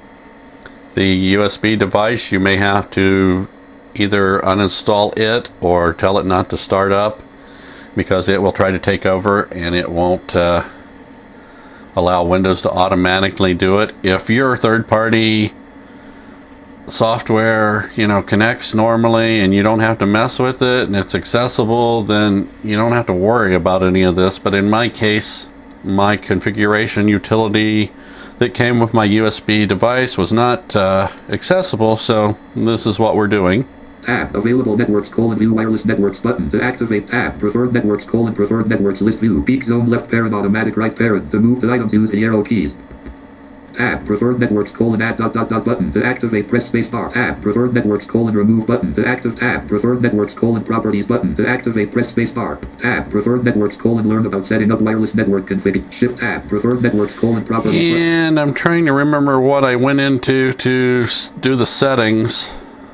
USB device, you may have to either uninstall it or tell it not to start up, because it will try to take over and it won't allow Windows to automatically do it. If your third-party software, connects normally and you don't have to mess with it and it's accessible, then you don't have to worry about any of this. But in my case, my configuration utility that came with my USB device was not accessible, so this is what we're doing. Tab, available networks, view wireless networks button. To activate tab, preferred networks, preferred networks list view. Peak zone left parent, automatic right parent. To move the items, use the arrow keys. Tab, preferred networks, add ... button. To activate, press space bar. Tab, preferred networks, remove button. To active tab, preferred networks, properties button. To activate, press space bar. Tab, preferred networks, learn about setting up wireless network config. Shift tab, preferred networks, properties. And I'm trying to remember what I went into to do the settings.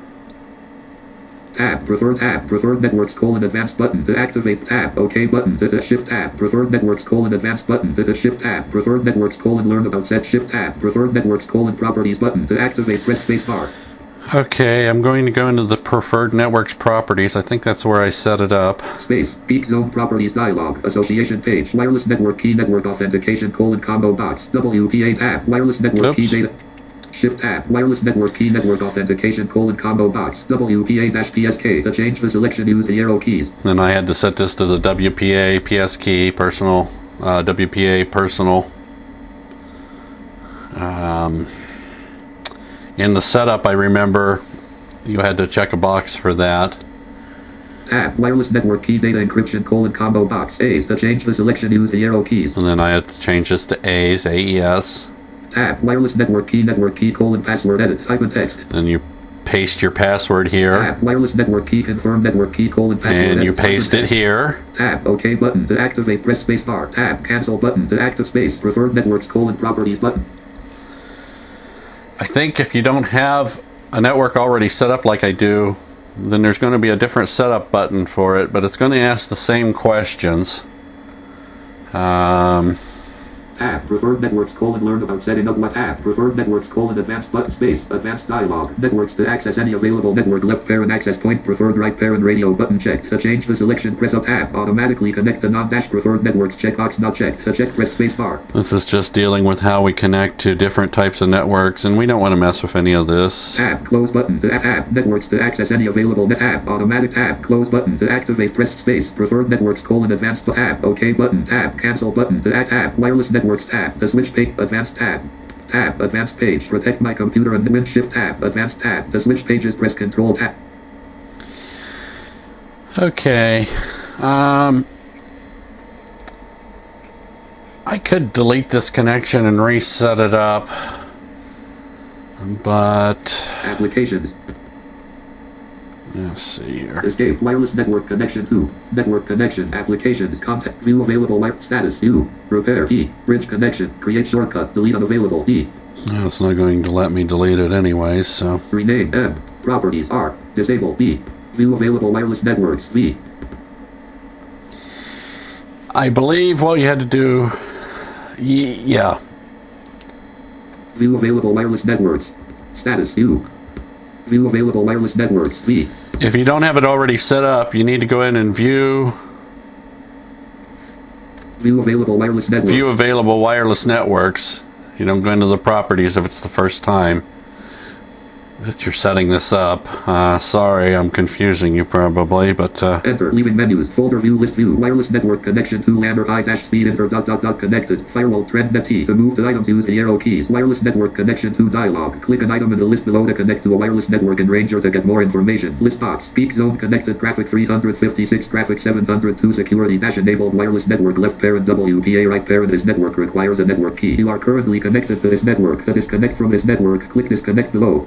Tab, preferred networks, advanced button. To activate tab, OK button. To shift tab, preferred networks, advanced button. To shift tab, preferred networks, learn about set. Shift tab, preferred networks, properties button. To activate, press space bar. Okay, I'm going to go into the preferred networks properties. I think that's where I set it up. Space, peak zone properties dialog, association page, wireless network key, network authentication, combo box, WPA tab, wireless network key data. Shift tab, wireless network key, network authentication, combo box, WPA-PSK. To change the selection, use the arrow keys. Then I had to set this to the WPA, PS key, personal, WPA personal. In the setup, I remember you had to check a box for that. Tab, wireless network key, data encryption, combo box, A's. To change the selection, use the arrow keys. And then I had to change this to A's, AES. Tab, wireless network key, password, edit, type in text. Then you paste your password here. Tab, wireless network key, confirm network key, password, and you edit, paste it here. Tab, OK button. To activate, press space bar. Tab, cancel button. To active space, preferred networks, properties button. I think if you don't have a network already set up like I do, then there's going to be a different setup button for it, but it's going to ask the same questions. tab, preferred networks, learn about setting up what tab, preferred networks, advanced button space, advanced dialog, networks to access any available network, left parent access point, preferred right parent radio button checked. To change the selection, press up tab, automatically connect to non-dash preferred networks, checkbox not checked. To check, press space bar. This is just dealing with how we connect to different types of networks, and we don't want to mess with any of this. Tab, close button, to tab, networks to access any available net tab, automatic tab, close button, to activate, press space, preferred networks, advanced tab, OK button, tab, cancel button, to add tab, wireless networks tab, to switch page, advanced tab, tab, advanced page, protect my computer and win shift tab, advanced tab, to switch pages, press control tab. Okay, I could delete this connection and reset it up, but applications. Let's see here. Escape wireless network connection to network connection applications contact view available status view repair E bridge connection create shortcut delete unavailable D. No, it's not going to let me delete it anyways, so rename M properties R disable B view available wireless networks V. I believe what you had to do, yeah. View available wireless networks status view. View available wireless networks V. If you don't have it already set up, you need to go in and view available wireless networks. View available wireless networks. You don't go into the properties if it's the first time that you're setting this up. Sorry, I'm confusing you probably, but enter leaving menus folder view list view wireless network connection to ladder high dash speed enter ... connected firewall trend net T to move the items use the arrow keys wireless network connection to dialog click an item in the list below to connect to a wireless network in Ranger to get more information list box peak zone connected graphic 356 graphic 702 security dash enabled wireless network left parent WPA right parent this network requires a network key you are currently connected to this network to disconnect from this network click disconnect below.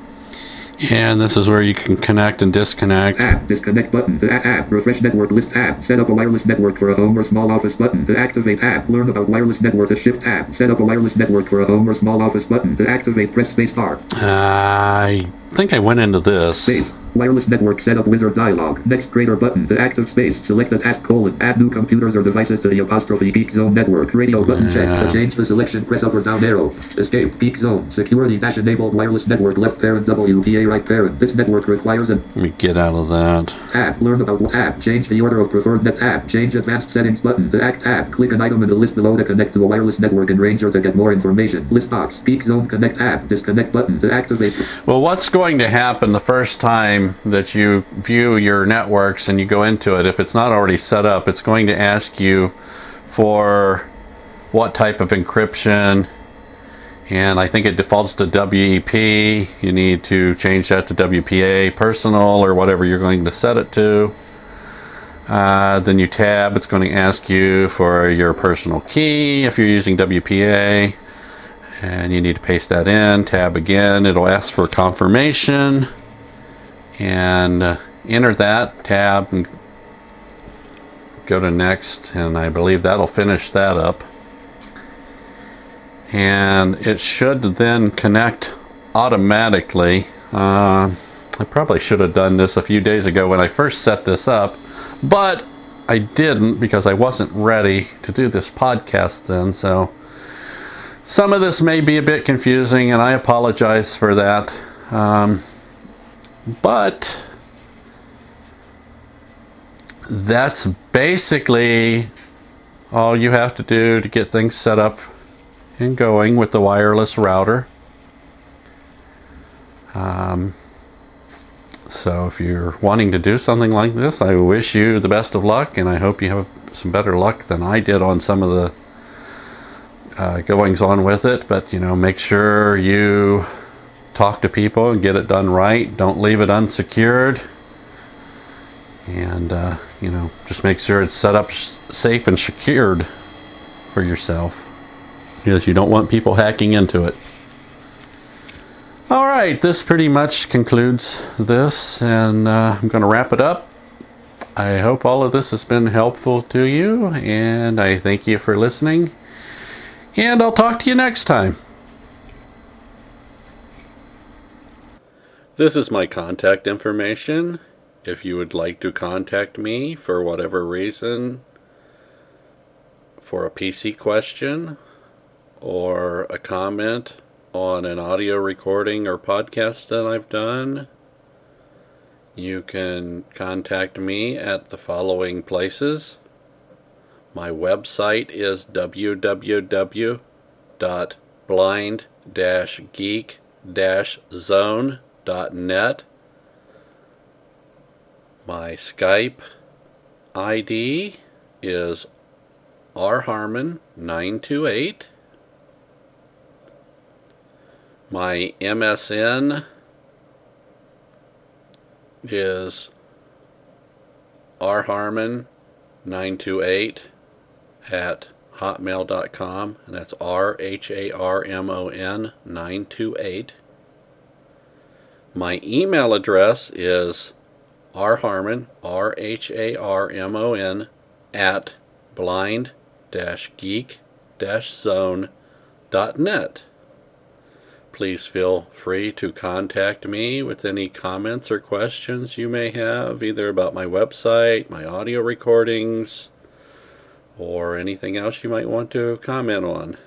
And this is where you can connect and disconnect. Tab, disconnect button to add tab, refresh network list tab, set up a wireless network for a home or small office button to activate tab, learn about wireless network to shift tab, set up a wireless network for a home or small office button to activate press space bar. I think I went into this. Space. Wireless network setup wizard dialog. Next greater button to active space. Select the task : add new computers or devices to the apostrophe peak zone network. Radio button check. To change the selection, press up or down arrow. Escape peak zone. Security dash enabled wireless network left parent WPA right parent. This network requires a. Let me get out of that. Tab. Learn about tab. Change the order of preferred net tab. Change advanced settings button to act tab. Click an item in the list below to connect to a wireless network in Ranger to get more information. List box. Peak zone connect tab. Disconnect button to activate. Well, what's going to happen the first time that you view your networks and you go into it, if it's not already set up, it's going to ask you for what type of encryption, and I think it defaults to WEP. You need to change that to WPA personal or whatever you're going to set it to. Then you tab, it's going to ask you for your personal key if you're using WPA, and you need to paste that in. Tab again, it'll ask for confirmation, and enter that, tab, and go to next, and I believe that'll finish that up. And it should then connect automatically. I probably should have done this a few days ago when I first set this up, but I didn't because I wasn't ready to do this podcast then, so some of this may be a bit confusing, and I apologize for that. But that's basically all you have to do to get things set up and going with the wireless router. So if you're wanting to do something like this, I wish you the best of luck, and I hope you have some better luck than I did on some of the goings on with it. But make sure you talk to people and get it done right. Don't leave it unsecured, and just make sure it's set up safe and secured for yourself, because you don't want people hacking into it. Alright, this pretty much concludes this, and I'm going to wrap it up. I hope all of this has been helpful to you, and I thank you for listening, and I'll talk to you next time. This is my contact information. If you would like to contact me for whatever reason, for a PC question, or a comment on an audio recording or podcast that I've done, you can contact me at the following places. My website is www.blind-geek-zone.net. My Skype ID is rharmon928. My MSN is rharmon928 at hotmail.com, and that's RHARMON 928. My email address is rharmon, RHARMON, at blind-geek-zone.net. Please feel free to contact me with any comments or questions you may have, either about my website, my audio recordings, or anything else you might want to comment on.